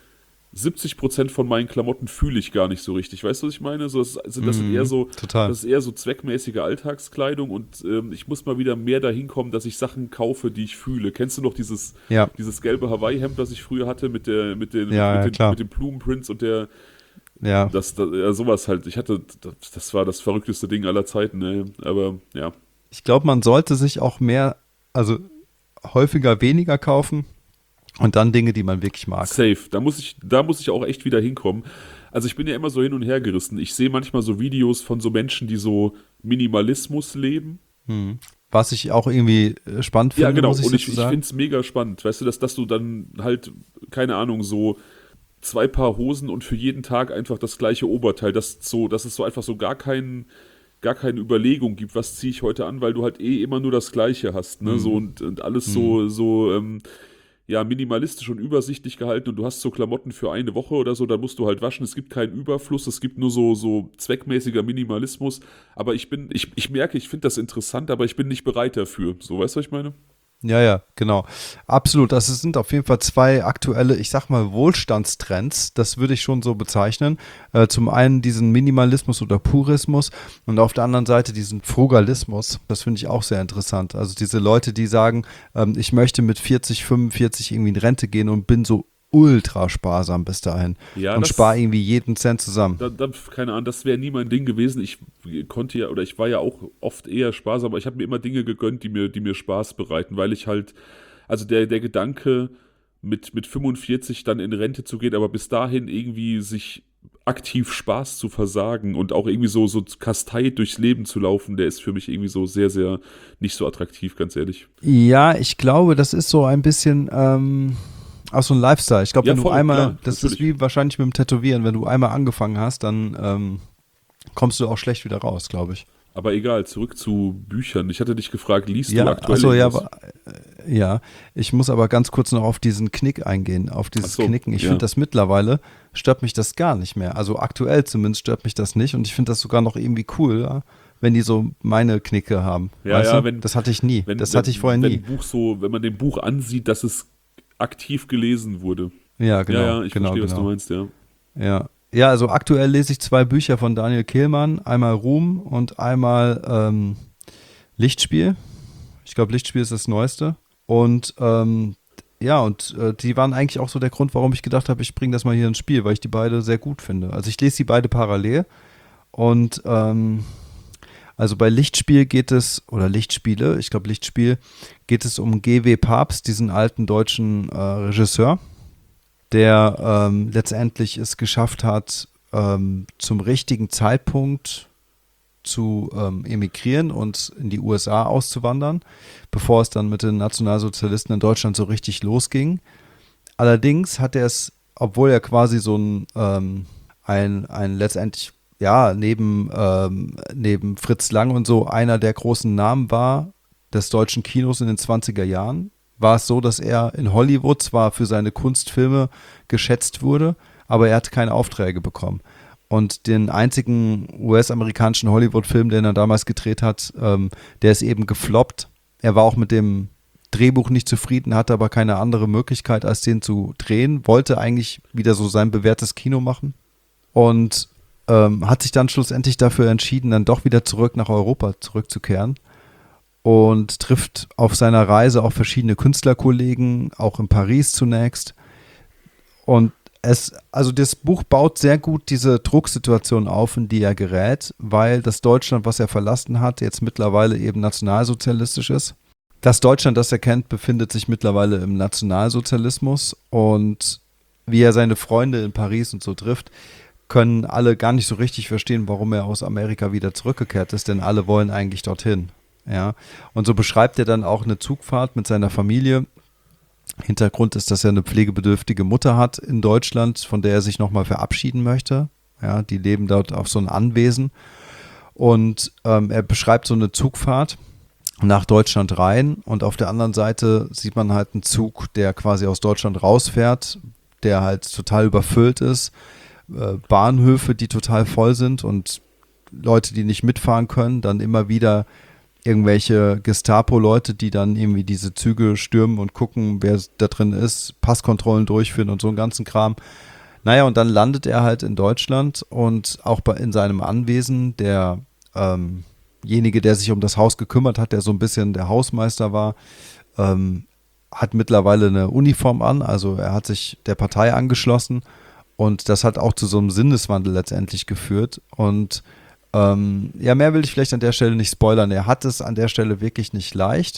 siebzig Prozent von meinen Klamotten fühle ich gar nicht so richtig. Weißt du, was ich meine? So, das, also das, Mhm, sind eher so, total. das ist eher so zweckmäßige Alltagskleidung und ähm, ich muss mal wieder mehr dahin kommen, dass ich Sachen kaufe, die ich fühle. Kennst du noch dieses, ja. dieses gelbe Hawaii-Hemd, das ich früher hatte mit, der, mit, den, ja, mit, ja, den, klar. mit den Blumenprints und der Ja. Das, das, ja, sowas halt. Ich hatte, das, das war das verrückteste Ding aller Zeiten, ey. Aber ja. Ich glaube, man sollte sich auch mehr, also häufiger weniger kaufen und dann Dinge, die man wirklich mag. Safe. Da muss ich, da muss ich auch echt wieder hinkommen. Also ich bin ja immer so hin und her gerissen. Ich sehe manchmal so Videos von so Menschen, die so Minimalismus leben. Hm. Was ich auch irgendwie spannend finde, ja, genau. muss ich und ich, dazu ich sagen. finde es mega spannend. Weißt du, dass, dass du dann halt, keine Ahnung, so zwei Paar Hosen und für jeden Tag einfach das gleiche Oberteil, dass, so, dass es so einfach so gar keinen gar keine Überlegung gibt, was ziehe ich heute an, weil du halt eh immer nur das Gleiche hast, ne, mhm. so und, und alles mhm. so, so ähm, ja, minimalistisch und übersichtlich gehalten und du hast so Klamotten für eine Woche oder so, da musst du halt waschen, es gibt keinen Überfluss, es gibt nur so, so zweckmäßiger Minimalismus, aber ich bin, ich, ich merke, ich finde das interessant, aber ich bin nicht bereit dafür, so, weißt du, was ich meine? Ja, ja, genau. Absolut. Das sind auf jeden Fall zwei aktuelle, ich sag mal, Wohlstandstrends. Das würde ich schon so bezeichnen. Äh, zum einen diesen Minimalismus oder Purismus und auf der anderen Seite diesen Frugalismus. Das finde ich auch sehr interessant. Also diese Leute, die sagen, ähm, ich möchte mit vierzig, fünfundvierzig irgendwie in Rente gehen und bin so ultra sparsam bis dahin ja, und spare irgendwie jeden Cent zusammen. Da, da, keine Ahnung, das wäre nie mein Ding gewesen. Ich konnte ja, oder ich war ja auch oft eher sparsam, aber ich habe mir immer Dinge gegönnt, die mir, die mir Spaß bereiten, weil ich halt, also der, der Gedanke, mit, mit fünfundvierzig dann in Rente zu gehen, aber bis dahin irgendwie sich aktiv Spaß zu versagen und auch irgendwie so, so kasteit durchs Leben zu laufen, der ist für mich irgendwie so sehr, sehr nicht so attraktiv, ganz ehrlich. Ja, ich glaube, das ist so ein bisschen ähm auch so ein Lifestyle. Ich glaube, ja, wenn voll, du einmal, klar, das natürlich. ist wie wahrscheinlich mit dem Tätowieren, wenn du einmal angefangen hast, dann ähm, kommst du auch schlecht wieder raus, glaube ich. Aber egal, zurück zu Büchern. Ich hatte dich gefragt, liest ja, du aktuell achso, ja, was? aber, äh, ja, ich muss aber ganz kurz noch auf diesen Knick eingehen, auf dieses so, Knicken. Ich ja. finde das mittlerweile, stört mich das gar nicht mehr. Also aktuell zumindest stört mich das nicht und ich finde das sogar noch irgendwie cool, ja, wenn die so meine Knicke haben. Ja, weißt ja, du? wenn, das hatte ich nie. wenn, das wenn, hatte ich vorher wenn nie. Ein Buch so, wenn man dem Buch ansieht, dass es aktiv gelesen wurde. Ja, genau. Ja, ja, ich genau, verstehe, was genau. du meinst, ja. Ja. Ja, also aktuell lese ich zwei Bücher von Daniel Kehlmann. Einmal Ruhm und einmal ähm, Lichtspiel. Ich glaube, Lichtspiel ist das Neueste. Und ähm, ja, und äh, die waren eigentlich auch so der Grund, warum ich gedacht habe, ich bringe das mal hier ins Spiel, weil ich die beide sehr gut finde. Also ich lese die beide parallel. Und ähm, also bei Lichtspiel geht es, oder Lichtspiele, ich glaube Lichtspiel, geht es um G W. Papst, diesen alten deutschen äh, Regisseur, der ähm, letztendlich es geschafft hat, ähm, zum richtigen Zeitpunkt zu ähm, emigrieren und in die U S A auszuwandern, bevor es dann mit den Nationalsozialisten in Deutschland so richtig losging. Allerdings hat er es, obwohl er quasi so ein, ähm, ein, ein letztendlich, ja, neben, ähm, neben Fritz Lang und so einer der großen Namen war des deutschen Kinos in den zwanziger Jahren, war es so, dass er in Hollywood zwar für seine Kunstfilme geschätzt wurde, aber er hat keine Aufträge bekommen. Und den einzigen U S-amerikanischen Hollywood-Film, den er damals gedreht hat, ähm, der ist eben gefloppt. Er war auch mit dem Drehbuch nicht zufrieden, hatte aber keine andere Möglichkeit, als den zu drehen, wollte eigentlich wieder so sein bewährtes Kino machen und ähm, hat sich dann schlussendlich dafür entschieden, dann doch wieder zurück nach Europa zurückzukehren. Und trifft auf seiner Reise auch verschiedene Künstlerkollegen, auch in Paris zunächst. Und es, also das Buch baut sehr gut diese Drucksituation auf, in die er gerät, weil das Deutschland, was er verlassen hat, jetzt mittlerweile eben nationalsozialistisch ist. Das Deutschland, das er kennt, befindet sich mittlerweile im Nationalsozialismus. Und wie er seine Freunde in Paris und so trifft, können alle gar nicht so richtig verstehen, warum er aus Amerika wieder zurückgekehrt ist, denn alle wollen eigentlich dorthin. Ja, und so beschreibt er dann auch eine Zugfahrt mit seiner Familie. Hintergrund ist, dass er eine pflegebedürftige Mutter hat in Deutschland, von der er sich nochmal verabschieden möchte. Ja, die leben dort auf so einem Anwesen. Und ähm, er beschreibt so eine Zugfahrt nach Deutschland rein. Und auf der anderen Seite sieht man halt einen Zug, der quasi aus Deutschland rausfährt, der halt total überfüllt ist. Äh, Bahnhöfe, die total voll sind und Leute, die nicht mitfahren können, dann immer wieder irgendwelche Gestapo-Leute, die dann irgendwie diese Züge stürmen und gucken, wer da drin ist, Passkontrollen durchführen und so einen ganzen Kram. Naja, und dann landet er halt in Deutschland und auch bei, in seinem Anwesen, der ähm, derjenige, der sich um das Haus gekümmert hat, der so ein bisschen der Hausmeister war, ähm, hat mittlerweile eine Uniform an, also er hat sich der Partei angeschlossen und das hat auch zu so einem Sinneswandel letztendlich geführt und Ähm, ja, mehr will ich vielleicht an der Stelle nicht spoilern. Er hat es an der Stelle wirklich nicht leicht.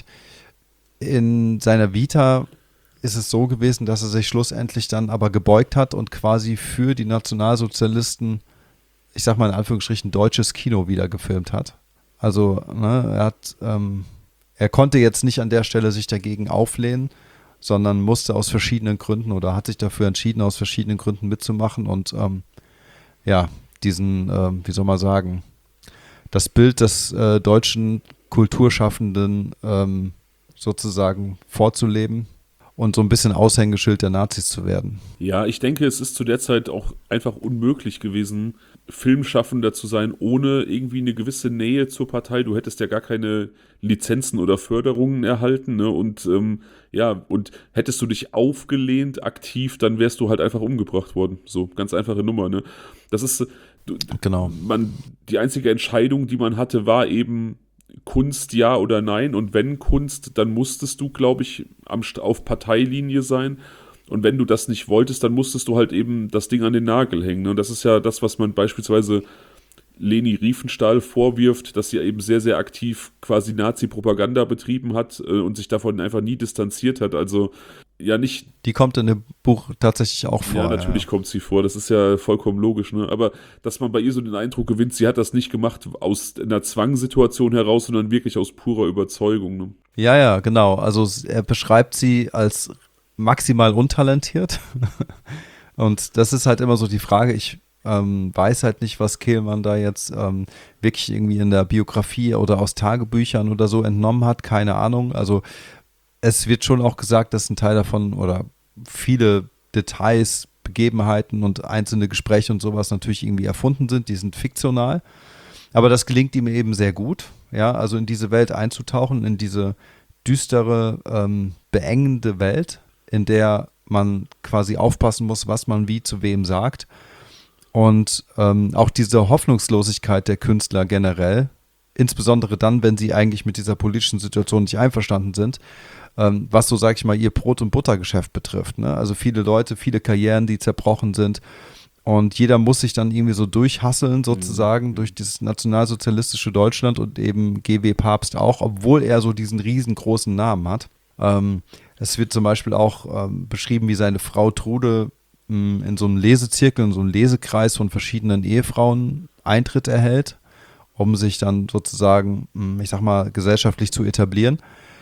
In seiner Vita ist es so gewesen, dass er sich schlussendlich dann aber gebeugt hat und quasi für die Nationalsozialisten, ich sag mal in Anführungsstrichen, deutsches Kino wieder gefilmt hat. Also, ne, er hat, ähm, er konnte jetzt nicht an der Stelle sich dagegen auflehnen, sondern musste aus verschiedenen Gründen oder hat sich dafür entschieden, aus verschiedenen Gründen mitzumachen und ähm, ja, diesen, ähm, wie soll man sagen, das Bild des äh, deutschen Kulturschaffenden ähm, sozusagen vorzuleben und so ein bisschen Aushängeschild der Nazis zu werden. Ja, ich denke, es ist zu der Zeit auch einfach unmöglich gewesen, Filmschaffender zu sein, ohne irgendwie eine gewisse Nähe zur Partei. Du hättest ja gar keine Lizenzen oder Förderungen erhalten, ne? Und ähm, ja, und hättest du dich aufgelehnt aktiv, dann wärst du halt einfach umgebracht worden. So, ganz einfache Nummer, ne? Das ist, du, Genau. man, die einzige Entscheidung, die man hatte, war eben Kunst ja oder nein. Und wenn Kunst, dann musstest du, glaube ich, am, auf Parteilinie sein. Und wenn du das nicht wolltest, dann musstest du halt eben das Ding an den Nagel hängen. Ne? Und das ist ja das, was man beispielsweise Leni Riefenstahl vorwirft, dass sie eben sehr, sehr aktiv quasi Nazi-Propaganda betrieben hat äh, und sich davon einfach nie distanziert hat. Also ja nicht... Die kommt in dem Buch tatsächlich auch vor. Ja, natürlich ja. kommt sie vor, das ist ja vollkommen logisch. Ne? Aber dass man bei ihr so den Eindruck gewinnt, sie hat das nicht gemacht aus einer Zwangssituation heraus, sondern wirklich aus purer Überzeugung. Ne? Ja, ja, genau. Also er beschreibt sie als maximal untalentiert. Und das ist halt immer so die Frage, ich ähm, weiß halt nicht, was Kehlmann da jetzt ähm, wirklich irgendwie in der Biografie oder aus Tagebüchern oder so entnommen hat, keine Ahnung. Also es wird schon auch gesagt, dass ein Teil davon oder viele Details, Begebenheiten und einzelne Gespräche und sowas natürlich irgendwie erfunden sind, die sind fiktional. Aber das gelingt ihm eben sehr gut, ja, also in diese Welt einzutauchen, in diese düstere, ähm, beengende Welt, in der man quasi aufpassen muss, was man wie zu wem sagt. Und ähm, auch diese Hoffnungslosigkeit der Künstler generell, insbesondere dann, wenn sie eigentlich mit dieser politischen Situation nicht einverstanden sind, ähm, was so, sag ich mal, ihr Brot- und Buttergeschäft betrifft. Ne? Also viele Leute, viele Karrieren, die zerbrochen sind. Und jeder muss sich dann irgendwie so durchhasseln, sozusagen, mhm. durch dieses nationalsozialistische Deutschland und eben G W Papst auch, obwohl er so diesen riesengroßen Namen hat. Ähm, es wird zum Beispiel auch ähm, beschrieben, wie seine Frau Trude mh, in so einem Lesezirkel, in so einem Lesekreis von verschiedenen Ehefrauen Eintritt erhält, um sich dann sozusagen, mh, ich sag mal, gesellschaftlich zu etablieren.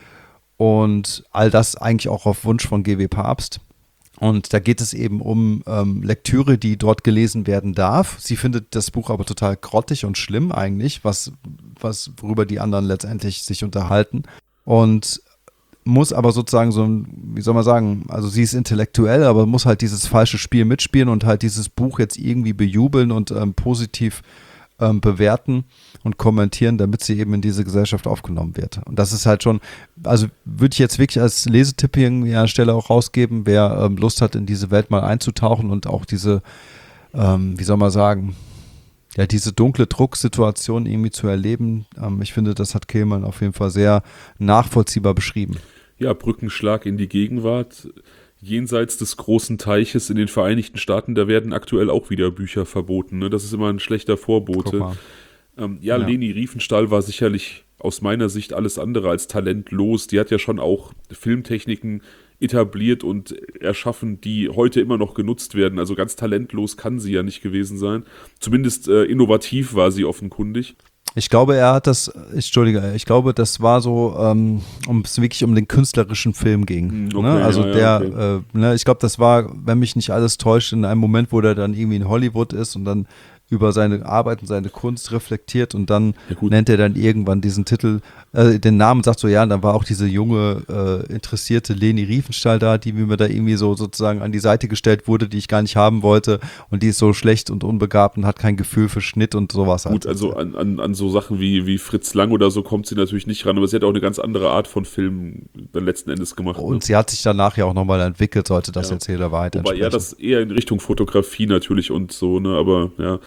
Und all das eigentlich auch auf Wunsch von G W Papst. Und da geht es eben um ähm, Lektüre, die dort gelesen werden darf. Sie findet das Buch aber total grottig und schlimm eigentlich, was, was worüber die anderen letztendlich sich unterhalten. Und muss aber sozusagen so ein, wie soll man sagen, also sie ist intellektuell, aber muss halt dieses falsche Spiel mitspielen und halt dieses Buch jetzt irgendwie bejubeln und ähm, positiv ähm, bewerten und kommentieren, damit sie eben in diese Gesellschaft aufgenommen wird. Und das ist halt schon, also würde ich jetzt wirklich als Lesetipp irgendwie an der Stelle auch rausgeben, wer ähm, Lust hat, in diese Welt mal einzutauchen und auch diese, ähm, wie soll man sagen, ja, diese dunkle Drucksituation irgendwie zu erleben. Ähm, ich finde, das hat Kehlmann auf jeden Fall sehr nachvollziehbar beschrieben. Ja, Brückenschlag in die Gegenwart. Jenseits des großen Teiches in den Vereinigten Staaten, da werden aktuell auch wieder Bücher verboten. Ne? Das ist immer ein schlechter Vorbote. Ähm, ja, ja, Leni Riefenstahl war sicherlich aus meiner Sicht alles andere als talentlos. Die hat ja schon auch Filmtechniken etabliert und erschaffen, die heute immer noch genutzt werden. Also ganz talentlos kann sie ja nicht gewesen sein. Zumindest äh, innovativ war sie offenkundig. Ich glaube, er hat das, Entschuldige, ich glaube, das war so, ähm, um es wirklich um den künstlerischen Film ging. Okay, ne? Also ja, der, ja, okay. äh, ne, ich glaube, das war, wenn mich nicht alles täuscht, in einem Moment, wo er dann irgendwie in Hollywood ist und dann über seine Arbeit und seine Kunst reflektiert und dann ja, nennt er dann irgendwann diesen Titel, äh, den Namen, sagt so, ja, und dann war auch diese junge, äh, interessierte Leni Riefenstahl da, die mir da irgendwie so sozusagen an die Seite gestellt wurde, die ich gar nicht haben wollte und die ist so schlecht und unbegabt und hat kein Gefühl für Schnitt und sowas. Gut, also an, an, an so Sachen wie, wie Fritz Lang oder so kommt sie natürlich nicht ran, aber sie hat auch eine ganz andere Art von Film dann letzten Endes gemacht. Und ne? sie hat sich danach ja auch nochmal entwickelt, sollte das ja. jetzt jeder Wahrheit Wobei entsprechen. ja, das eher in Richtung Fotografie natürlich und so, ne, aber ja.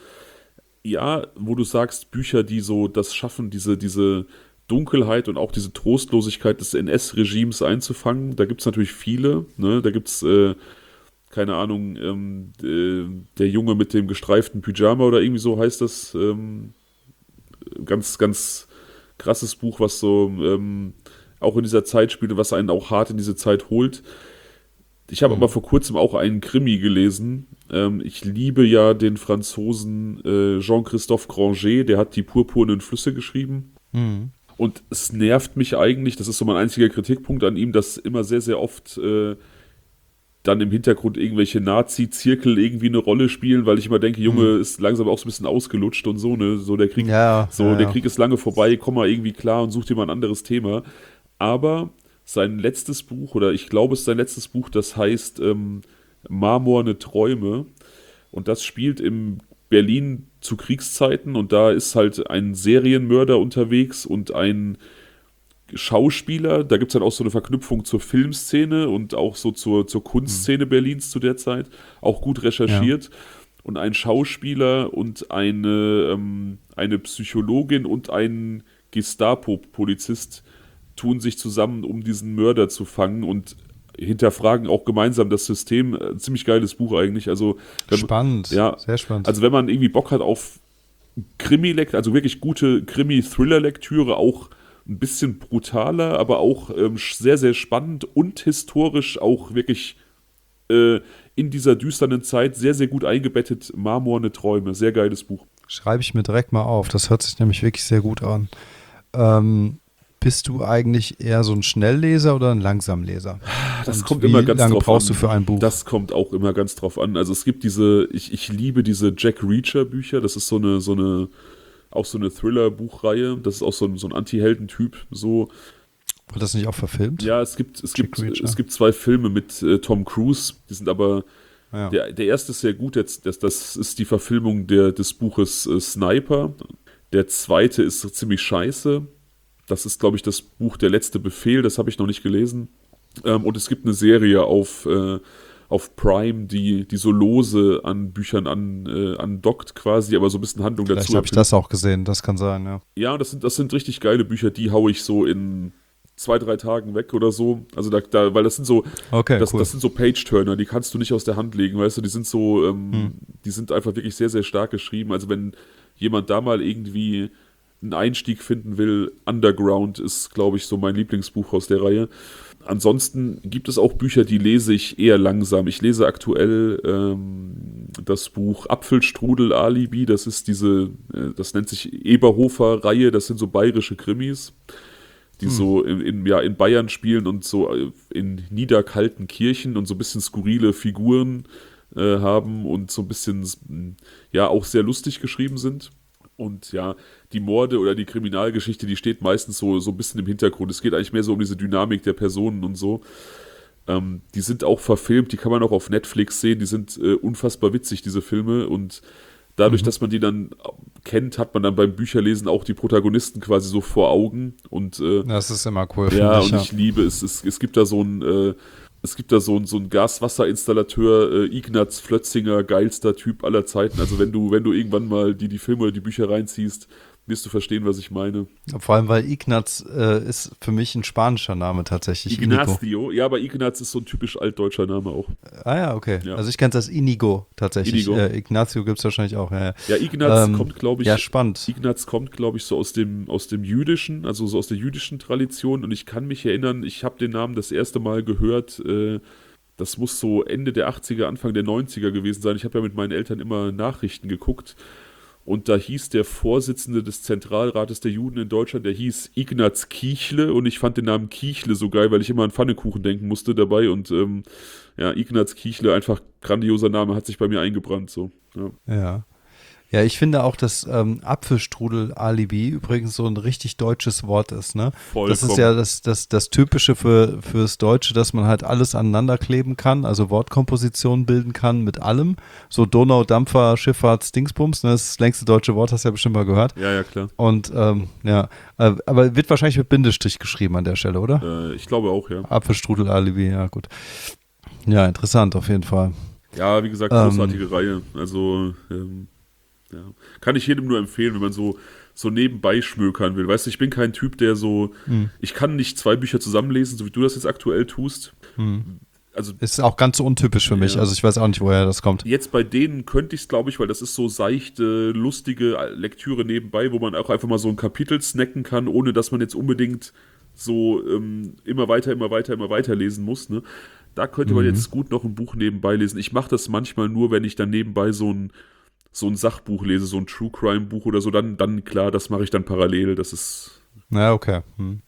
Ja, wo du sagst, Bücher, die so das schaffen, diese, diese Dunkelheit und auch diese Trostlosigkeit des N S-Regimes einzufangen, da gibt es natürlich viele, ne? Da gibt es, äh, keine Ahnung, ähm, äh, der Junge mit dem gestreiften Pyjama oder irgendwie so heißt das, ähm, ganz, ganz krasses Buch, was so ähm, auch in dieser Zeit spielt und was einen auch hart in diese Zeit holt. Ich habe mhm. aber vor kurzem auch einen Krimi gelesen. Ähm, ich liebe ja den Franzosen äh, Jean-Christophe Granger, der hat die purpurnen Flüsse geschrieben. Mhm. Und es nervt mich eigentlich, das ist so mein einziger Kritikpunkt an ihm, dass immer sehr, sehr oft äh, dann im Hintergrund irgendwelche Nazi-Zirkel irgendwie eine Rolle spielen, weil ich immer denke, Junge, mhm. ist langsam auch so ein bisschen ausgelutscht und so, ne? So der Krieg, ja, so ja, der ja. Krieg ist lange vorbei, komm mal irgendwie klar und such dir mal ein anderes Thema. Aber sein letztes Buch, oder ich glaube, es ist sein letztes Buch, das heißt ähm, Marmorne Träume. Und das spielt im Berlin zu Kriegszeiten. Und da ist halt ein Serienmörder unterwegs und ein Schauspieler. Da gibt es dann auch so eine Verknüpfung zur Filmszene und auch so zur, zur Kunstszene mhm. Berlins zu der Zeit. Auch gut recherchiert. Ja. Und ein Schauspieler und eine, ähm, eine Psychologin und ein Gestapo-Polizist tun sich zusammen, um diesen Mörder zu fangen und hinterfragen auch gemeinsam das System. Ein ziemlich geiles Buch eigentlich. Also, wenn, spannend, ja, sehr spannend. Also wenn man irgendwie Bock hat auf Krimi-Lektüre, also wirklich gute Krimi-Thriller-Lektüre, auch ein bisschen brutaler, aber auch ähm, sehr, sehr spannend und historisch auch wirklich äh, in dieser düsternen Zeit sehr, sehr gut eingebettet. Marmorne Träume, sehr geiles Buch. Schreibe ich mir direkt mal auf. Das hört sich nämlich wirklich sehr gut an. Ähm, Bist du eigentlich eher so ein Schnellleser oder ein Langsamleser? Das Und kommt wie immer ganz lange drauf brauchst an. du für ein Buch? Das kommt auch immer ganz drauf an. Also es gibt diese, ich, ich liebe diese Jack Reacher Bücher. Das ist so eine, so eine, auch so eine Thriller-Buchreihe. Das ist auch so ein, so ein Anti-Helden-Typ. So. Wird das nicht auch verfilmt? Ja, es gibt, es gibt, Reacher. es gibt zwei Filme mit äh, Tom Cruise. Die sind aber, Ja. der, der erste ist sehr gut. Jetzt, das, das ist die Verfilmung der, des Buches äh, Sniper. Der zweite ist so ziemlich scheiße. Das ist, glaube ich, das Buch Der letzte Befehl, das habe ich noch nicht gelesen. Ähm, und es gibt eine Serie auf, äh, auf Prime, die, die so lose an Büchern an, äh, andockt quasi, aber so ein bisschen Handlung Vielleicht dazu. habe ich das auch gesehen, das kann sein, ja. Ja, das sind, das sind richtig geile Bücher, die haue ich so in zwei, drei Tagen weg oder so. Also da, da weil das sind so, Okay, das, cool. das sind so Page-Turner, die kannst du nicht aus der Hand legen, weißt du, die sind so, ähm, Hm. die sind einfach wirklich sehr, sehr stark geschrieben. Also wenn jemand da mal irgendwie einen Einstieg finden will, Underground ist, glaube ich, so mein Lieblingsbuch aus der Reihe. Ansonsten gibt es auch Bücher, die lese ich eher langsam. Ich lese aktuell ähm, das Buch Apfelstrudel Alibi, das ist diese, äh, das nennt sich Eberhofer-Reihe, das sind so bayerische Krimis, die hm. so in, in, ja, in Bayern spielen und so in niederkalten Kirchen und so ein bisschen skurrile Figuren äh, haben und so ein bisschen, ja, auch sehr lustig geschrieben sind. Und ja, die Morde oder die Kriminalgeschichte, die steht meistens so, so ein bisschen im Hintergrund. Es geht eigentlich mehr so um diese Dynamik der Personen und so. Ähm, die sind auch verfilmt, die kann man auch auf Netflix sehen. Die sind äh, unfassbar witzig, diese Filme. Und dadurch, mhm. dass man die dann kennt, hat man dann beim Bücherlesen auch die Protagonisten quasi so vor Augen. Und, äh, das ist immer cool. Ja, ich, und ja. ich liebe es. Es, es gibt da so ein... Äh, Es gibt da so einen so einen Gaswasserinstallateur, äh, Ignaz Flötzinger, geilster Typ aller Zeiten. Also wenn du, wenn du irgendwann mal die, die Filme oder die Bücher reinziehst, wirst du verstehen, was ich meine. Vor allem, weil Ignaz äh, ist für mich ein spanischer Name tatsächlich. Ignacio, Inigo. ja, aber Ignaz ist so ein typisch altdeutscher Name auch. Ah ja, okay. Ja. Also ich kenne das Inigo tatsächlich. Inigo. Äh, Ignacio gibt es wahrscheinlich auch. Ja, ja. Ja, Ignaz ähm, kommt, glaube ich, ja, spannend. Ignaz kommt, glaube ich, so aus dem, aus dem Jüdischen, also so aus der jüdischen Tradition. Und ich kann mich erinnern, ich habe den Namen das erste Mal gehört, äh, das muss so Ende der achtziger, Anfang der neunziger gewesen sein. Ich habe ja mit meinen Eltern immer Nachrichten geguckt. Und da hieß der Vorsitzende des Zentralrates der Juden in Deutschland, der hieß Ignaz Kichle. Und ich fand den Namen Kichle so geil, weil ich immer an Pfannekuchen denken musste dabei. Und ähm, ja, Ignaz Kichle, einfach grandioser Name, hat sich bei mir eingebrannt. So. Ja. Ja. Ja, ich finde auch, dass ähm, Apfelstrudel-Alibi übrigens so ein richtig deutsches Wort ist, ne? Vollkommen. Das ist ja das, das, das Typische für, fürs Deutsche, dass man halt alles aneinander kleben kann, also Wortkompositionen bilden kann mit allem. So Donau, Dampfer, Schifffahrts, Dingsbums, ne? Das ist das längste deutsche Wort, hast du ja bestimmt mal gehört. Ja, ja, klar. Und ähm, ja, äh, aber wird wahrscheinlich mit Bindestrich geschrieben an der Stelle, oder? Äh, ich glaube auch, ja. Apfelstrudel-Alibi, ja gut. Ja, interessant auf jeden Fall. Ja, wie gesagt, großartige ähm, Reihe. Also, ähm, ja. Kann ich jedem nur empfehlen, wenn man so, so nebenbei schmökern will. Weißt du, ich bin kein Typ, der so, mhm. ich kann nicht zwei Bücher zusammenlesen, so wie du das jetzt aktuell tust. Mhm. Also, ist auch ganz so untypisch für mich, ja. Also ich weiß auch nicht, woher das kommt. Jetzt bei denen könnte ich es, glaube ich, weil das ist so seichte, lustige Lektüre nebenbei, wo man auch einfach mal so ein Kapitel snacken kann, ohne dass man jetzt unbedingt so ähm, immer weiter, immer weiter, immer weiter lesen muss, ne? Da könnte man mhm. jetzt gut noch ein Buch nebenbei lesen. Ich mache das manchmal nur, wenn ich dann nebenbei so ein so ein Sachbuch lese, so ein True Crime Buch oder so, dann, dann klar, das mache ich dann parallel, das ist... Ja, okay. Hm.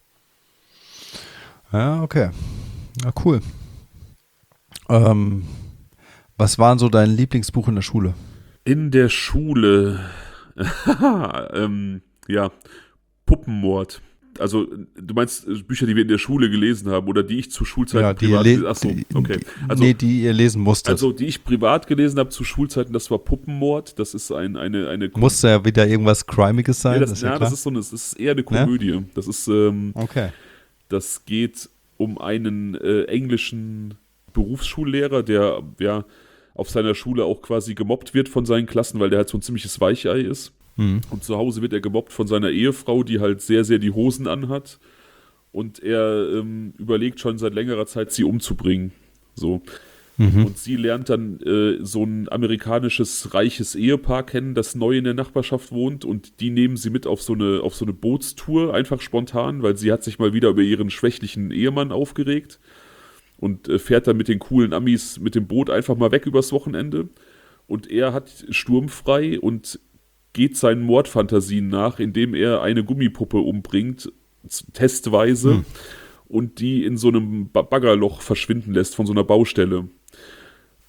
Ja, okay. Ja, cool. Ähm, was war denn so dein Lieblingsbuch in der Schule? In der Schule, ähm, ja, Puppenmord. Also, du meinst Bücher, die wir in der Schule gelesen haben oder die ich zu Schulzeiten ja, die privat le- gelesen habe? Achso, okay. Also, nee, die ihr lesen musstet. Also, die ich privat gelesen habe zu Schulzeiten, das war Puppenmord. Das ist ein, eine, eine... Musste ja wieder irgendwas Crimiges sein. Nee, das, das ist ja, ja das ist so eine, das ist eher eine Komödie. Ja? Das ist, ähm, okay. Das geht um einen äh, englischen Berufsschullehrer, der, ja, auf seiner Schule auch quasi gemobbt wird von seinen Klassen, weil der halt so ein ziemliches Weichei ist. Und zu Hause wird er gemobbt von seiner Ehefrau, die halt sehr, sehr die Hosen anhat. Und er ähm, überlegt schon seit längerer Zeit, sie umzubringen. So. Mhm. Und sie lernt dann äh, so ein amerikanisches, reiches Ehepaar kennen, das neu in der Nachbarschaft wohnt. Und die nehmen sie mit auf so eine, auf so eine Bootstour, einfach spontan, weil sie hat sich mal wieder über ihren schwächlichen Ehemann aufgeregt. Und äh, fährt dann mit den coolen Amis mit dem Boot einfach mal weg übers Wochenende. Und er hat sturmfrei und geht seinen Mordfantasien nach, indem er eine Gummipuppe umbringt, testweise, hm. und die in so einem Baggerloch verschwinden lässt von so einer Baustelle.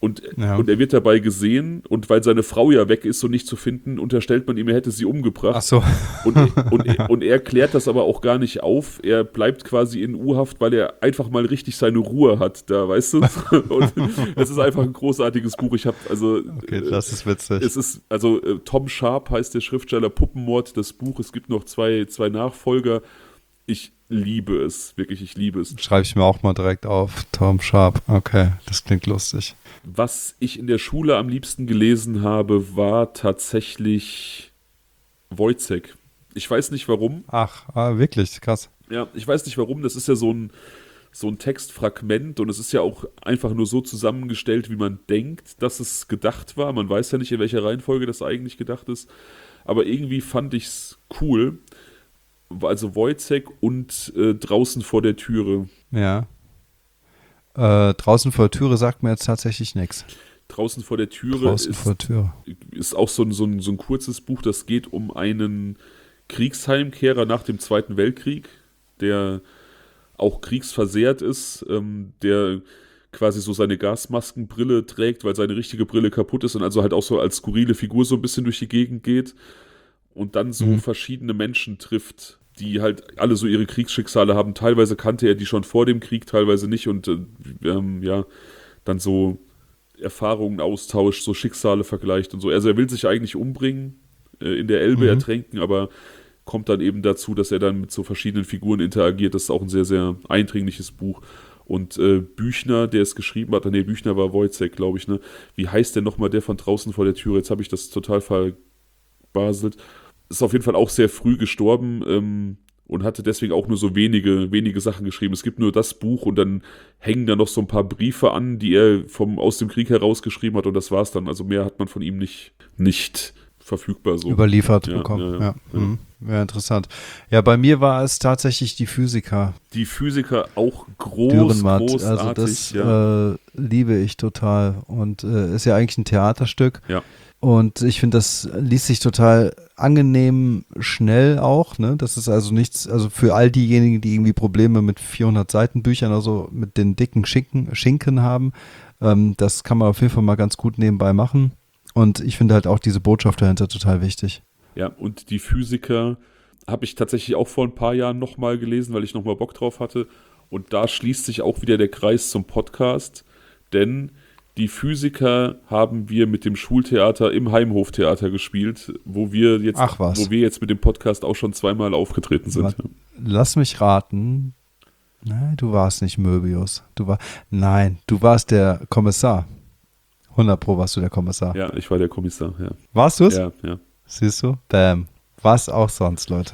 Und, Ja. und er wird dabei gesehen und weil seine Frau ja weg ist und nicht zu finden, unterstellt man ihm, er hätte sie umgebracht. Ach so. Und, und, und er klärt das aber auch gar nicht auf. Er bleibt quasi in U-Haft, weil er einfach mal richtig seine Ruhe hat, da, weißt du? Und es ist einfach ein großartiges Buch. Ich habe also. Okay, das ist witzig. Es ist, also äh, Tom Sharp heißt der Schriftsteller, Puppenmord, das Buch. Es gibt noch zwei, zwei Nachfolger. Ich liebe es, wirklich, ich liebe es. Schreibe ich mir auch mal direkt auf. Tom Sharp. Okay, das klingt lustig. Was ich in der Schule am liebsten gelesen habe, war tatsächlich Wojciech. Ich weiß nicht warum. Ach, ah, wirklich, krass. Ja, ich weiß nicht warum. Das ist ja so ein, so ein Textfragment und es ist ja auch einfach nur so zusammengestellt, wie man denkt, dass es gedacht war. Man weiß ja nicht, in welcher Reihenfolge das eigentlich gedacht ist. Aber irgendwie fand ich es cool. Also Wojciech und äh, Draußen vor der Türe. Ja. Äh, draußen vor der Türe sagt mir jetzt tatsächlich nichts. Draußen vor der Türe Draußen ist, vor der Tür. ist auch so ein, so, ein, so ein kurzes Buch, das geht um einen Kriegsheimkehrer nach dem Zweiten Weltkrieg, der auch kriegsversehrt ist, ähm, der quasi so seine Gasmaskenbrille trägt, weil seine richtige Brille kaputt ist und also halt auch so als skurrile Figur so ein bisschen durch die Gegend geht und dann so Mhm. verschiedene Menschen trifft, die halt alle so ihre Kriegsschicksale haben. Teilweise kannte er die schon vor dem Krieg, teilweise nicht und äh, ähm, ja, dann so Erfahrungen austauscht, so Schicksale vergleicht und so. Also er will sich eigentlich umbringen, äh, in der Elbe Mhm. ertränken, aber kommt dann eben dazu, dass er dann mit so verschiedenen Figuren interagiert. Das ist auch ein sehr, sehr eindringliches Buch. Und äh, Büchner, der es geschrieben hat, nee, Büchner war Wojciech, glaube ich, ne? Wie heißt der nochmal, der von Draußen vor der Türe? Jetzt habe ich das total verbaselt. Ist auf jeden Fall auch sehr früh gestorben ähm, und hatte deswegen auch nur so wenige, wenige Sachen geschrieben. Es gibt nur das Buch und dann hängen da noch so ein paar Briefe an, die er vom, aus dem Krieg herausgeschrieben hat und das war's dann. Also mehr hat man von ihm nicht, nicht verfügbar. So. Überliefert Ja, bekommen. ja, Ja, ja, ja. Mhm. Ja, interessant. Ja, bei mir war es tatsächlich die Physiker. Die Physiker auch groß, Dürrenmatt. großartig. Also das ja. äh, liebe ich total und äh, ist ja eigentlich ein Theaterstück. Ja. Und ich finde, das liest sich total angenehm schnell auch, ne? Das ist also nichts, also für all diejenigen, die irgendwie Probleme mit vierhundert Seiten Büchern oder so, mit den dicken Schinken, Schinken haben, ähm, das kann man auf jeden Fall mal ganz gut nebenbei machen. Und ich finde halt auch diese Botschaft dahinter total wichtig. Ja, und die Physiker habe ich tatsächlich auch vor ein paar Jahren nochmal gelesen, weil ich nochmal Bock drauf hatte. Und da schließt sich auch wieder der Kreis zum Podcast, denn die Physiker haben wir mit dem Schultheater im Heimhoftheater gespielt, wo wir jetzt, Ach was. wo wir jetzt mit dem Podcast auch schon zweimal aufgetreten sind. Warte. Lass mich raten. Nein, du warst nicht Möbius. Du war, nein, du warst der Kommissar. hundert Pro warst du der Kommissar. Ja, ich war der Kommissar, ja. Warst du es? Ja, ja. Siehst du? Bam. Was auch sonst, Leute.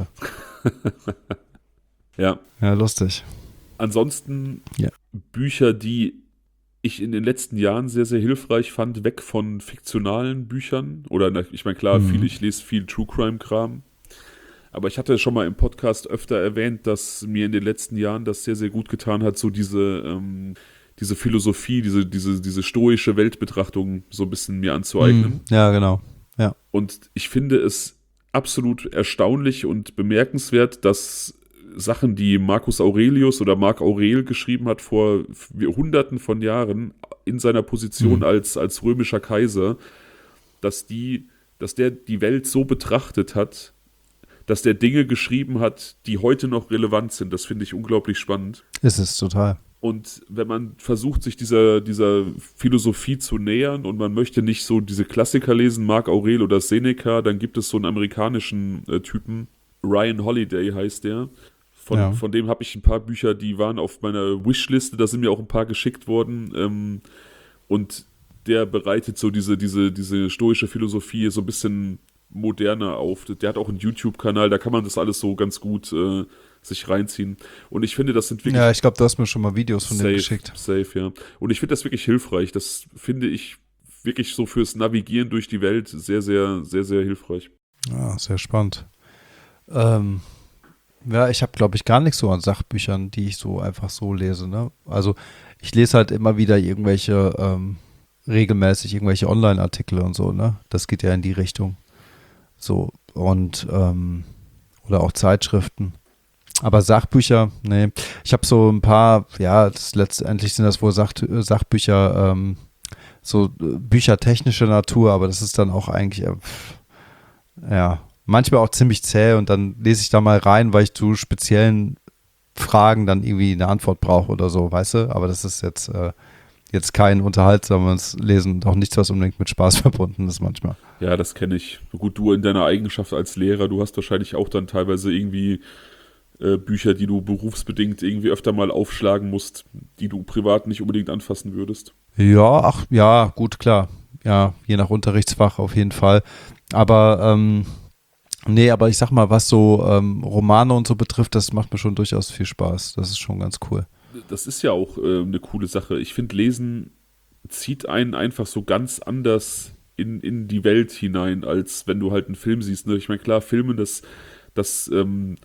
Ja. Ja, lustig. Ansonsten Ja. Bücher, die ich in den letzten Jahren sehr, sehr hilfreich fand, weg von fiktionalen Büchern. Oder, na, ich meine, klar, Mhm. viel, ich lese viel True-Crime-Kram. Aber ich hatte schon mal im Podcast öfter erwähnt, dass mir in den letzten Jahren das sehr, sehr gut getan hat, so diese, ähm, diese Philosophie, diese, diese, diese stoische Weltbetrachtung so ein bisschen mir anzueignen. Mhm. Ja, genau. Ja. Und ich finde es absolut erstaunlich und bemerkenswert, dass Sachen, die Marcus Aurelius oder Marc Aurel geschrieben hat vor Hunderten von Jahren in seiner Position Mhm. als, als römischer Kaiser, dass die, dass der die Welt so betrachtet hat, dass der Dinge geschrieben hat, die heute noch relevant sind. Das finde ich unglaublich spannend. Ist es total. Und wenn man versucht, sich dieser, dieser Philosophie zu nähern und man möchte nicht so diese Klassiker lesen, Marc Aurel oder Seneca, dann gibt es so einen amerikanischen äh, Typen, Ryan Holiday heißt der. Von, Ja. von dem habe ich ein paar Bücher, die waren auf meiner Wishliste, da sind mir auch ein paar geschickt worden. Ähm, und der bereitet so diese, diese, diese stoische Philosophie so ein bisschen moderner auf. Der hat auch einen YouTube-Kanal, da kann man das alles so ganz gut äh, sich reinziehen. Und ich finde, das sind wirklich Ja, ich glaube, du hast mir schon mal Videos von safe, dem geschickt. safe, ja. Und ich finde das wirklich hilfreich. Das finde ich wirklich so fürs Navigieren durch die Welt sehr, sehr, sehr, sehr hilfreich. Ja, sehr spannend. Ähm, ja, ich habe, glaube ich, gar nichts so an Sachbüchern, die ich so einfach so lese. Ne? Also ich lese halt immer wieder irgendwelche, ähm, regelmäßig irgendwelche Online-Artikel und so. Ne? Das geht ja in die Richtung. So, und, ähm, oder auch Zeitschriften. Aber Sachbücher, nee. Ich habe so ein paar, ja, das letztendlich sind das wohl Sach Sachbücher, ähm, so äh, Bücher technischer Natur, aber das ist dann auch eigentlich, äh, pff, ja, manchmal auch ziemlich zäh und dann lese ich da mal rein, weil ich zu speziellen Fragen dann irgendwie eine Antwort brauche oder so, weißt du? Aber das ist jetzt, äh, jetzt kein unterhaltsames Lesen und auch nichts, was unbedingt mit Spaß verbunden ist manchmal. Ja, das kenne ich. Gut, du in deiner Eigenschaft als Lehrer, du hast wahrscheinlich auch dann teilweise irgendwie äh, Bücher, die du berufsbedingt irgendwie öfter mal aufschlagen musst, die du privat nicht unbedingt anfassen würdest. Ja, ach, ja, gut, klar. Ja, je nach Unterrichtsfach auf jeden Fall. Aber, ähm, nee, aber ich sag mal, was so ähm, Romane und so betrifft, das macht mir schon durchaus viel Spaß. Das ist schon ganz cool. Das ist ja auch äh, eine coole Sache. Ich finde, Lesen zieht einen einfach so ganz anders in, in die Welt hinein, als wenn du halt einen Film siehst. Ne? Ich meine, klar, Filme, das, das ähm,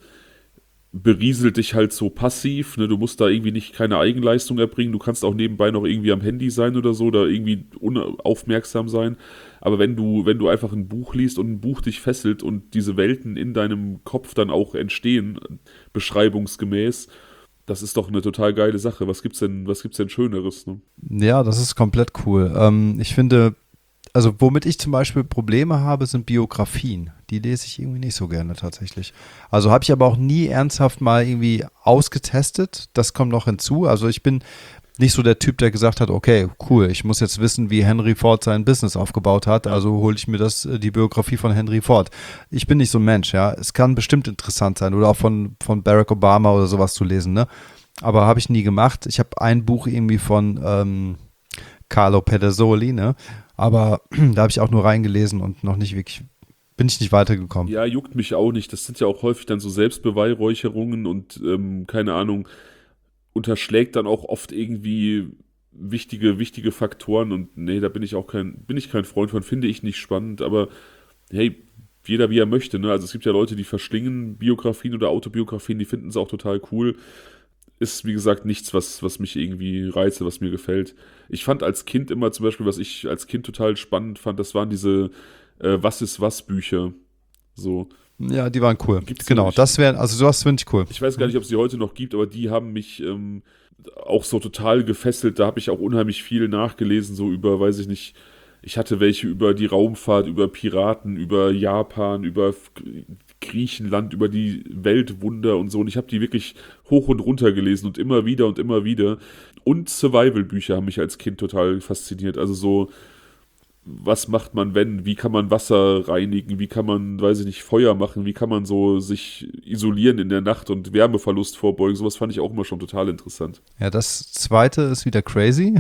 berieselt dich halt so passiv. Ne? Du musst da irgendwie nicht keine Eigenleistung erbringen. Du kannst auch nebenbei noch irgendwie am Handy sein oder so, oder irgendwie unaufmerksam sein. Aber wenn du, wenn du einfach ein Buch liest und ein Buch dich fesselt und diese Welten in deinem Kopf dann auch entstehen, beschreibungsgemäß, das ist doch eine total geile Sache. Was gibt's denn, was gibt's denn Schöneres? Ne? Ja, das ist komplett cool. Ähm, ich finde, also womit ich zum Beispiel Probleme habe, sind Biografien. Die lese ich irgendwie nicht so gerne tatsächlich. Also habe ich aber auch nie ernsthaft mal irgendwie ausgetestet. Das kommt noch hinzu. Also ich bin nicht so der Typ, der gesagt hat, okay, cool, ich muss jetzt wissen, wie Henry Ford sein Business aufgebaut hat, also hole ich mir das, die Biografie von Henry Ford. Ich bin nicht so ein Mensch, ja. Es kann bestimmt interessant sein oder auch von, von Barack Obama oder sowas zu lesen, ne? Aber habe ich nie gemacht. Ich habe ein Buch irgendwie von ähm, Carlo Pedersoli, ne? Aber da habe ich auch nur reingelesen und noch nicht wirklich, bin ich nicht weitergekommen. Ja, juckt mich auch nicht. Das sind ja auch häufig dann so Selbstbeweihräucherungen und ähm, keine Ahnung, unterschlägt dann auch oft irgendwie wichtige, wichtige Faktoren und nee, da bin ich auch kein, bin ich kein Freund von, finde ich nicht spannend, aber hey, jeder wie er möchte, ne? Also es gibt ja Leute, die verschlingen Biografien oder Autobiografien, die finden es auch total cool. Ist, wie gesagt, nichts, was, was mich irgendwie reizt, was mir gefällt. Ich fand als Kind immer zum Beispiel, was ich als Kind total spannend fand, das waren diese äh, Was ist was Bücher. So. Ja, die waren cool. Gibt's genau, nicht. das wäre, also sowas finde ich cool. Ich weiß gar nicht, ob es die heute noch gibt, aber die haben mich ähm, auch so total gefesselt. Da habe ich auch unheimlich viel nachgelesen, so über, weiß ich nicht, ich hatte welche über die Raumfahrt, über Piraten, über Japan, über Griechenland, über die Weltwunder und so. Und ich habe die wirklich hoch und runter gelesen und immer wieder und immer wieder. Und Survival-Bücher haben mich als Kind total fasziniert. Also so, was macht man, wenn? Wie kann man Wasser reinigen? Wie kann man, weiß ich nicht, Feuer machen? Wie kann man so sich isolieren in der Nacht und Wärmeverlust vorbeugen? Sowas fand ich auch immer schon total interessant. Ja, das zweite ist wieder crazy.